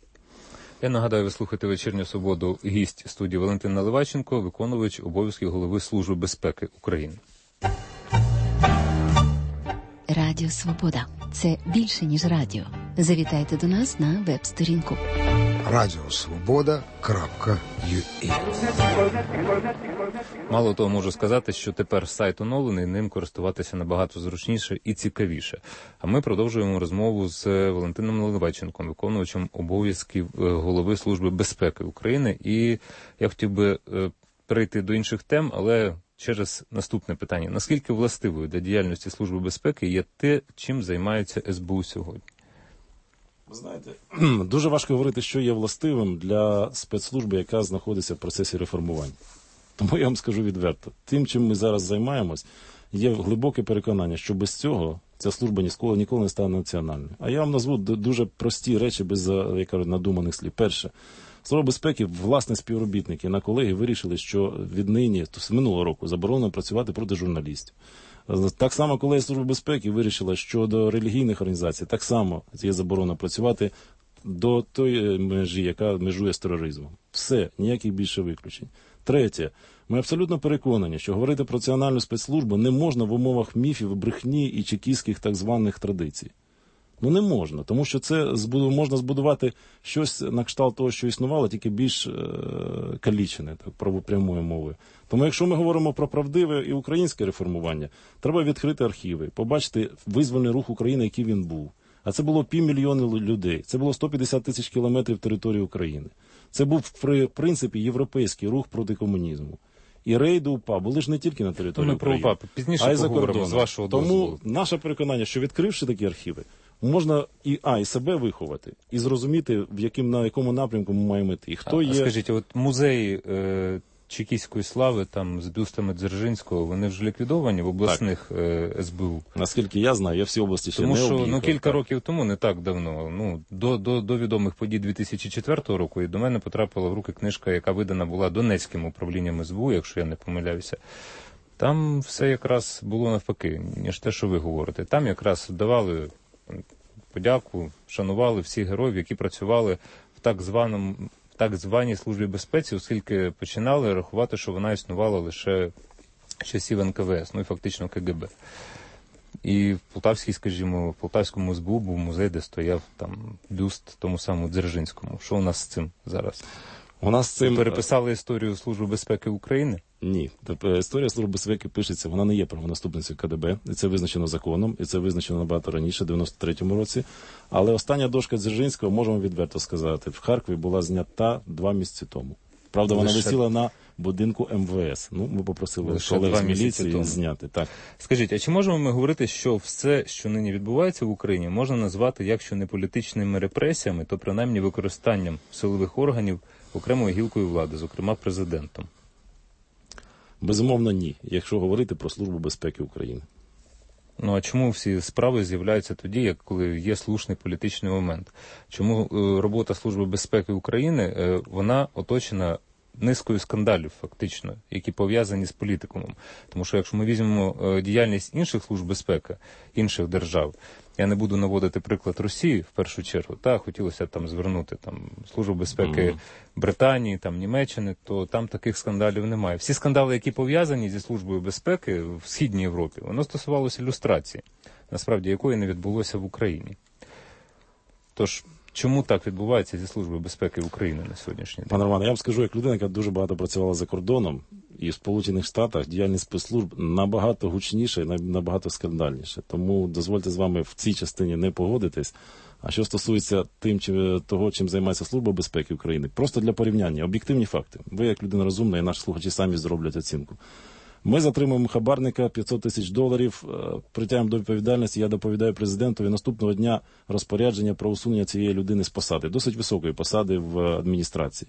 Speaker 5: Я нагадаю, ви слухаєте «Вечірню свободу». Гість студії Валентин Наливайченко, виконувач обов'язків голови Служби безпеки України.
Speaker 3: Радіо Свобода. Це більше, ніж радіо. Завітайте до нас на веб-сторінку.
Speaker 9: Радіосвобода.ua.
Speaker 5: Мало того, можу сказати, що тепер сайт оновлений, ним користуватися набагато зручніше і цікавіше. А ми продовжуємо розмову з Валентином Наливайченком, виконувачем обов'язків голови Служби безпеки України. І я хотів би перейти до інших тем, але через наступне питання. Наскільки властивою для діяльності Служби безпеки є те, чим займається СБУ сьогодні?
Speaker 1: Ви знаєте, дуже важко говорити, що є властивим для спецслужби, яка знаходиться в процесі реформування. Тому я вам скажу відверто, тим, чим ми зараз займаємось, є глибоке переконання, що без цього ця служба ніколи не стане національною. А я вам назву дуже прості речі без, я кажу, надуманих слів. Перше, Служба безпеки, власне, співробітники на колеги вирішили, що віднині, з минулого року, заборонено працювати проти журналістів. Так само, коли Служба безпеки вирішила, що до релігійних організацій так само є заборона працювати до тої межі, яка межує з тероризмом. Все, ніяких більше виключень. Третє. Ми абсолютно переконані, що говорити про національну спецслужбу не можна в умовах міфів, брехні і чекістських так званих традицій. Ну не можна, тому що це можна збудувати щось на кшталт того, що існувало, тільки більш калічене, так, прямою мовою. Тому якщо ми говоримо про правдиве і українське реформування, треба відкрити архіви, побачити визвольний рух України, який він був. А це було 500 000 людей, це було 150 000 кілометрів території України. Це був, в принципі, європейський рух проти комунізму. І рейди УПА були ж не тільки на території України, а й за кордоном.
Speaker 5: З вашого дозволу.
Speaker 1: Тому наше переконання, що відкривши такі архіви, можна і себе виховати, і зрозуміти, на якому напрямку ми маємо йти. І хто є...
Speaker 5: Скажіть, от музеї чекістської слави, там, з бюстами Дзержинського, вони вже ліквідовані в обласних СБУ.
Speaker 1: Наскільки я знаю, я всі області ще не об'їхав.
Speaker 5: Тому що кілька років тому, не так давно, до відомих подій 2004 року, і до мене потрапила в руки книжка, яка видана була Донецьким управлінням СБУ, якщо я не помиляюся. Там все якраз було навпаки, ніж те, що ви говорите. Там якраз давали подяку, шанували всіх героїв, які працювали в так званій службі безпеці, оскільки починали рахувати, що вона існувала лише з часів НКВС, і фактично КГБ. І в Полтавській, скажімо, в Полтавському СБУ був музей, де стояв там бюст тому самому Дзержинському. Що у нас з цим зараз?
Speaker 1: У нас з цим...
Speaker 5: Переписали історію Служби безпеки України?
Speaker 1: Ні. Історія Служби безпеки пишеться, вона не є правонаступницею КДБ, і це визначено законом, і це визначено набагато раніше, в 93-му році. Але остання дошка Дзержинського, можемо відверто сказати, в Харкові була знята 2 місяці тому. Правда, вона висіла на будинку МВС. Ми попросили колег з міліції зняти. Так.
Speaker 5: Скажіть, а чи можемо ми говорити, що все, що нині відбувається в Україні, можна назвати, якщо не політичними репресіями, то принаймні використанням силових органів окремою гілкою влади, зокрема президентом?
Speaker 1: Безумовно, ні, якщо говорити про Службу безпеки України.
Speaker 5: А чому всі справи з'являються тоді, коли є слушний політичний момент? Чому робота Служби безпеки України, вона оточена низкою скандалів, фактично, які пов'язані з політикумом? Тому що якщо ми візьмемо діяльність інших служб безпеки, інших держав, я не буду наводити приклад Росії, в першу чергу, хотілося б там звернути Службу безпеки Британії, Німеччини, то там таких скандалів немає. Всі скандали, які пов'язані зі Службою безпеки в Східній Європі, воно стосувалося люстрації, насправді якої не відбулося в Україні. Тож, чому так відбувається зі Службою безпеки України на сьогоднішній день?
Speaker 1: Пане Романе, я вам скажу, як людина, яка дуже багато працювала за кордоном, і в Сполучених Штатах діяльність спецслужб набагато гучніша і набагато скандальніша. Тому дозвольте з вами в цій частині не погодитись. А що стосується того, чим займається Служба безпеки України, просто для порівняння, об'єктивні факти. Ви, як людина розумна, і наші слухачі самі зроблять оцінку. Ми затримуємо хабарника, $500,000, притягнемо до відповідальності, я доповідаю президенту, і наступного дня розпорядження про усунення цієї людини з посади, досить високої посади в адміністрації.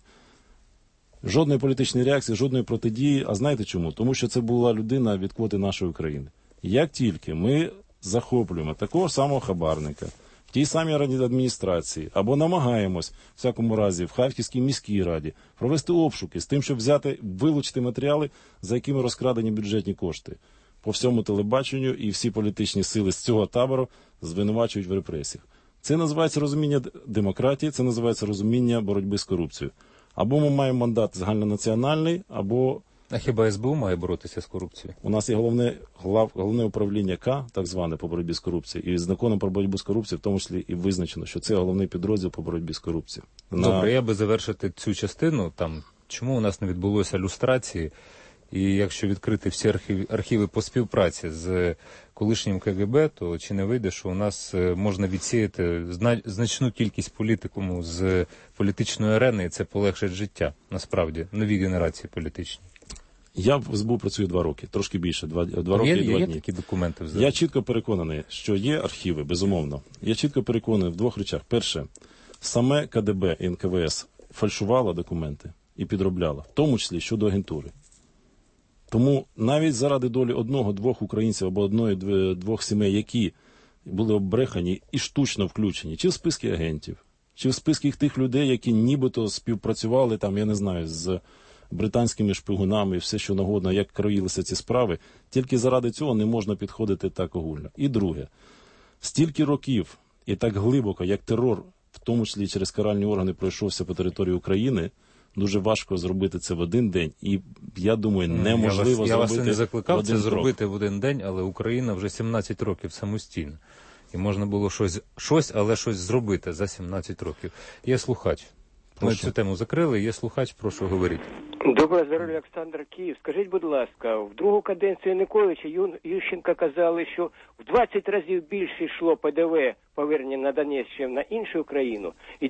Speaker 1: Жодної політичної реакції, жодної протидії. А знаєте чому? Тому що це була людина від квоти нашої України. Як тільки ми захоплюємо такого самого хабарника в тій самій адміністрації, або намагаємось, в всякому разі, в Харківській міській раді провести обшуки з тим, щоб вилучити матеріали, за якими розкрадені бюджетні кошти, по всьому телебаченню, і всі політичні сили з цього табору звинувачують в репресіях. Це називається розуміння демократії, це називається розуміння боротьби з корупцією. Або ми маємо мандат загальнонаціональний, або...
Speaker 5: А хіба СБУ має боротися з корупцією?
Speaker 1: У нас є головне управління К, так зване, по боротьбі з корупцією. І законом про боротьбу з корупцією, в тому числі, і визначено, що це головний підрозділ по боротьбі з корупцією.
Speaker 5: Добре, я би завершити цю частину. Чому у нас не відбулося люстрації? І якщо відкрити всі архіви по співпраці з колишнім КГБ, то чи не вийде, що у нас можна відсіяти значну кількість політикуму з політичної арени, і це полегшить життя, насправді, новій генерації політичній?
Speaker 1: Я в СБУ працюю 2 роки, трошки більше, 2 роки і 2 дні.
Speaker 5: Є такі документи взагалі?
Speaker 1: Я чітко переконаний, що є архіви, безумовно. Я чітко переконаний в 2 речах. Перше, саме КДБ і НКВС фальшувало документи і підробляло, в тому числі щодо агентури. Тому навіть заради долі 1-2 українців або 1-2 сімей, які були оббрехані і штучно включені, чи в списки агентів, чи в списки тих людей, які нібито співпрацювали, я не знаю, з британськими шпигунами і все, що нагодно, як кроїлися ці справи, тільки заради цього не можна підходити так огульно. І друге, стільки років і так глибоко, як терор, в тому числі через каральні органи, пройшовся по території України, дуже важко зробити це в один день. І, я думаю, неможливо зробити.
Speaker 5: Я вас не закликав це зробити в один день, але Україна вже 17 років самостійно. І можна було щось зробити за 17 років. Є слухач. Ми цю тему закрили, є слухач, прошу говорити.
Speaker 8: Доброго здоров'я, Олександр, Київ. Скажіть, будь ласка, в другу каденцію Януковича Ющенка казали, що в 20 разів більше йшло ПДВ повернення на Донеччину на іншу Україну і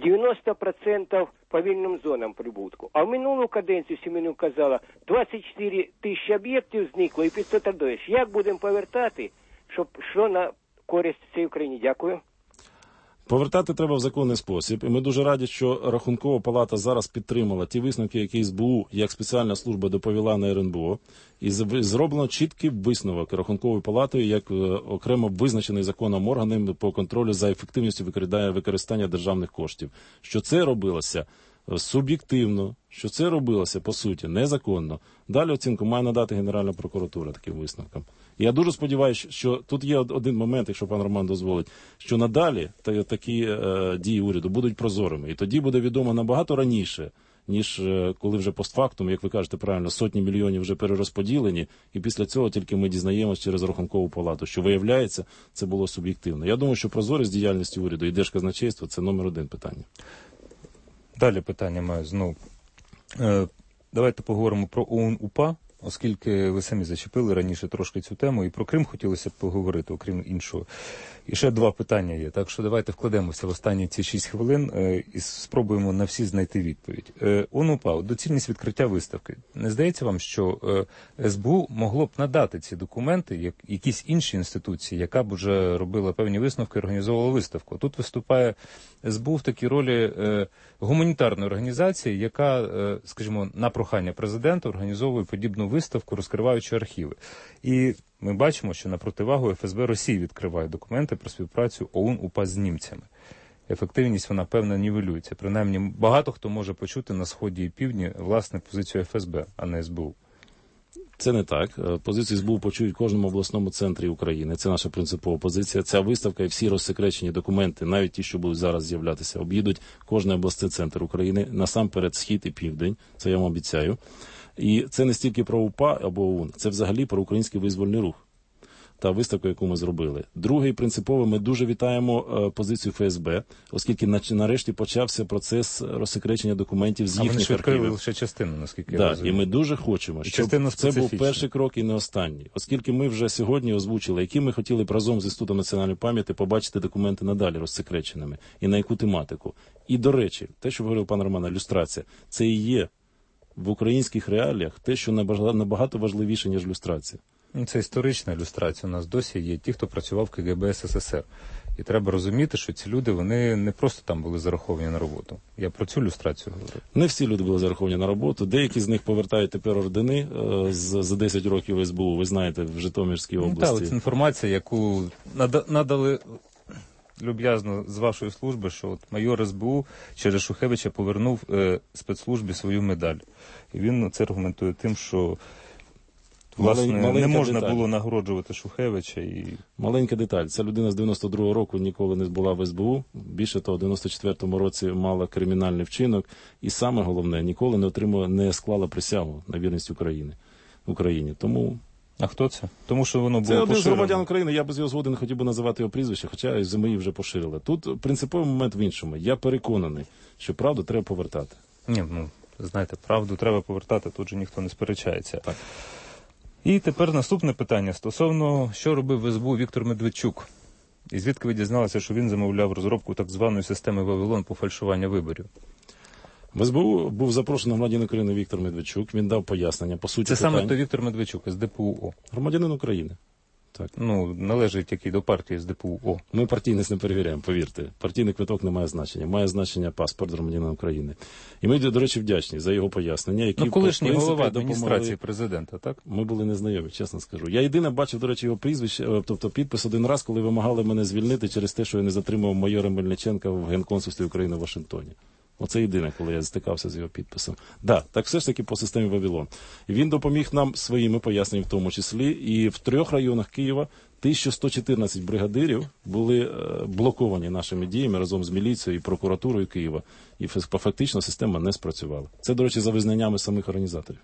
Speaker 8: 90% по вільним зонам прибутку. А в минулу каденцію Семенюк казала, 24 тисячі об'єктів зникло і 500 родовищ. Як будемо повертати, щоб йшло на користь всій Україні? Дякую.
Speaker 1: Повертати треба в законний спосіб. І ми дуже раді, що Рахункова палата зараз підтримала ті висновки, які СБУ, як спеціальна служба, доповіла на РНБО. І зроблено чіткий висновок Рахунковою палатою, як окремо визначений законом органом по контролю за ефективністю використання державних коштів. Що це робилося суб'єктивно, що це робилося, по суті, незаконно. Далі оцінку має надати Генеральна прокуратура таким висновкам. Я дуже сподіваюся, що тут є один момент, якщо пан Роман дозволить, що надалі такі дії уряду будуть прозорими. І тоді буде відомо набагато раніше, ніж коли вже постфактум, як ви кажете правильно, сотні мільйонів вже перерозподілені, і після цього тільки ми дізнаємося через Рахункову палату, що, виявляється, це було суб'єктивно. Я думаю, що прозорість діяльності уряду і Держказначейства – це номер один питання.
Speaker 5: Далі питання маю знову. Давайте поговоримо про ОУН-УПА, оскільки ви самі зачепили раніше трошки цю тему, і про Крим хотілося б поговорити, окрім іншого. І ще два питання є, так що давайте вкладемося в останні ці 6 хвилин і спробуємо на всі знайти відповідь. ОУН-УПА, доцільність відкриття виставки. Не здається вам, що СБУ могло б надати ці документи як якісь інші інституції, яка б вже робила певні висновки і організовувала виставку? Тут виступає СБУ в такій ролі гуманітарної організації, яка, скажімо, на прохання президента організовує подібну виставку, розкриваючи архіви. І ми бачимо, що на противагу ФСБ Росії відкриває документи про співпрацю ОУН-УПА з німцями. Ефективність, вона, певно, нівелюється. Принаймні, багато хто може почути на Сході і Півдні, власне, позицію ФСБ, а не СБУ.
Speaker 1: Це не так. Позицію СБУ почують в кожному обласному центрі України. Це наша принципова позиція. Ця виставка і всі розсекречені документи, навіть ті, що будуть зараз з'являтися, об'їдуть кожен обласний центр України, насамперед Схід і Південь. Це я вам обіцяю. І це не стільки про УПА або ОУН, це взагалі про український визвольний рух. Та виставку, яку ми зробили. Друге і принципове, ми дуже вітаємо позицію ФСБ, оскільки нарешті почався процес розсекречення документів з їхніх архівів.
Speaker 5: Відкрили лише частину, наскільки я розумію.
Speaker 1: І ми дуже хочемо, щоб це був перший крок і не останній. Оскільки ми вже сьогодні озвучили, які ми хотіли б разом з Інститутом національної пам'яті побачити документи надалі розсекреченими, і на яку тематику. І, до речі, те, що говорив пан Роман, люстрація, це і є в українських реаліях те, що набагато важливіше, ніж люстрація.
Speaker 5: Це історична ілюстрація. У нас досі є ті, хто працював в КГБ СССР. І треба розуміти, що ці люди, вони не просто там були зараховані на роботу. Я про цю ілюстрацію говорю.
Speaker 1: Не всі люди були зараховані на роботу. Деякі з них повертають тепер ордени за 10 років СБУ, ви знаєте, в Житомирській області.
Speaker 5: Так, це інформація, яку надали люб'язно з вашої служби, що от майор СБУ через Шухевича повернув спецслужбі свою медаль. І він це аргументує тим, що власне, не можна було нагороджувати Шухевича.
Speaker 1: Маленька деталь. Ця людина з 92-го року ніколи не була в СБУ. Більше того, в 94-му році мала кримінальний вчинок. І саме головне, ніколи не склала присягу на вірність Україні. Тому...
Speaker 5: А хто це? Тому що воно було
Speaker 1: поширено. Це один з
Speaker 5: поширено.
Speaker 1: громадян України. Я без його згоди не хотів би називати його прізвище, хоча і ЗМІ вже поширили. Тут принциповий момент в іншому. Я переконаний, що правду треба повертати.
Speaker 5: Ні, знаєте, правду треба повертати, тут же ніхто не сперечається.
Speaker 1: Так.
Speaker 5: І тепер наступне питання стосовно, що робив в СБУ Віктор Медведчук. І звідки ви дізналися, що він замовляв розробку так званої системи Вавилон по фальшуванню виборів?
Speaker 1: В СБУ був запрошений громадянин України Віктор Медведчук. Він дав пояснення по суті
Speaker 5: питань. Це саме той Віктор Медведчук з ДПУО.
Speaker 1: Громадянин України. Так.
Speaker 5: Належить який до партії з ДПУО.
Speaker 1: Ми партійність не перевіряємо, повірте. Партійний квиток не має значення. Має значення паспорт громадянина України. І ми, до речі, вдячні за його пояснення, які
Speaker 5: колишній голова адміністрації президента, так?
Speaker 1: Ми були незнайомі, чесно скажу. Я єдине бачив, до речі, його прізвище, тобто підпис один раз, коли вимагали мене звільнити через те, що я не затримав майора Мельниченка в Генконсульстві України в Вашингтоні. Оце єдине, коли я стикався з його підписом. Так все ж таки по системі Вавилон. Він допоміг нам своїми поясненнями в тому числі, і в 3 районах Києва 1114 бригадирів були блоковані нашими діями разом з міліцією і прокуратурою Києва. І фактично система не спрацювала. Це, до речі, за визнаннями самих організаторів.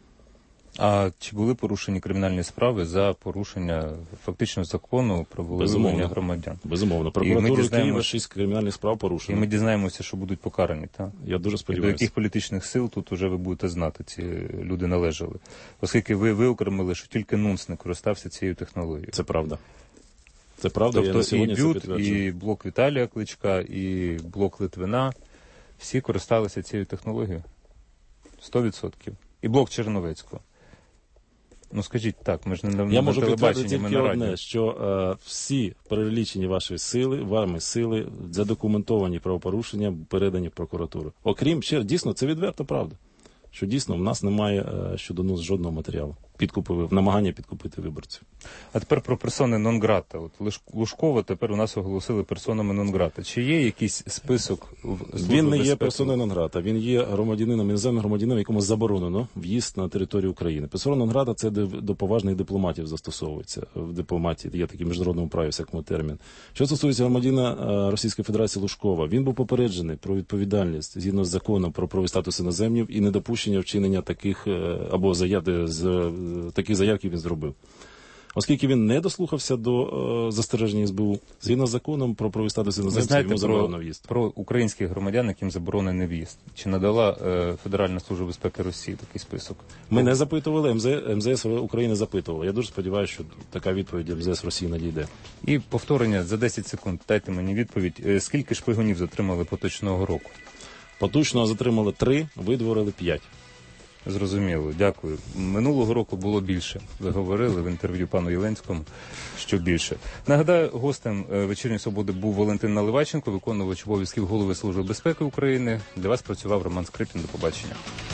Speaker 5: А чи були порушені кримінальні справи за порушення фактично закону про волевиявлення громадян?
Speaker 1: Безумовно. Прокуратурою Києва 6 кримінальних справ порушено.
Speaker 5: І ми дізнаємося, що будуть покарані, так?
Speaker 1: Я дуже сподіваюся.
Speaker 5: І до яких політичних сил тут уже ви будете знати, ці люди належали. Оскільки ви виокремили, що тільки НУНС не користався цією технологією.
Speaker 1: Це правда. Це правда,
Speaker 5: тобто
Speaker 1: я на сьогодні
Speaker 5: і
Speaker 1: це
Speaker 5: БЮТ,
Speaker 1: підтверджую.
Speaker 5: і блок Віталія Кличка, і блок Литвина, всі користалися цією технологією. 100%. І блок Черновецького. Ну скажіть так, ми ж не на
Speaker 1: Я можу підтвердити
Speaker 5: телебаченні,
Speaker 1: тільки одне, що всі перелічені ваші сили, вами сили, задокументовані правопорушення передані в прокуратуру. Окрім, ще дійсно, це відверта правда, що дійсно в нас немає щодо нас жодного матеріалу. Намагання підкупити виборців.
Speaker 5: А тепер про персони нон-грата. От Лужкова тепер у нас оголосили персонами нон-грата. Чи є якийсь список
Speaker 1: Він не є персоною нон-грата, він є громадянином, іноземним громадянином, якому заборонено в'їзд на територію України. Персона нон-грата – це до поважних дипломатів застосовується. В дипломатії є такий в міжнародному праві всякому термін. Що стосується громадянина Російської Федерації Лужкова, він був попереджений про відповідальність згідно з законом про правовий статус іноземців і недопущення вчинення таких або таких заяв, які він зробив. Оскільки він не дослухався до застереження СБУ, згідно з законом про правовий статус іноземців, йому заборонено в'їзд.
Speaker 5: Про українських громадян, яким заборонений в'їзд. Чи надала Федеральна служба безпеки Росії такий список?
Speaker 1: Ми не запитували, МЗС України запитувало. Я дуже сподіваюся, що така відповідь МЗС Росії надійде.
Speaker 5: І повторення за 10 секунд. Дайте мені відповідь. Скільки шпигунів затримали поточного року?
Speaker 1: Поточного затримали 3, видворили 5.
Speaker 5: Зрозуміло, дякую. Минулого року було більше. Ви говорили в інтерв'ю пану Єленському, що більше. Нагадаю, гостем «Вечірньої Свободи» був Валентин Наливайченко, виконувач обов'язків голови Служби безпеки України. Для вас працював Роман Скрипін. До побачення.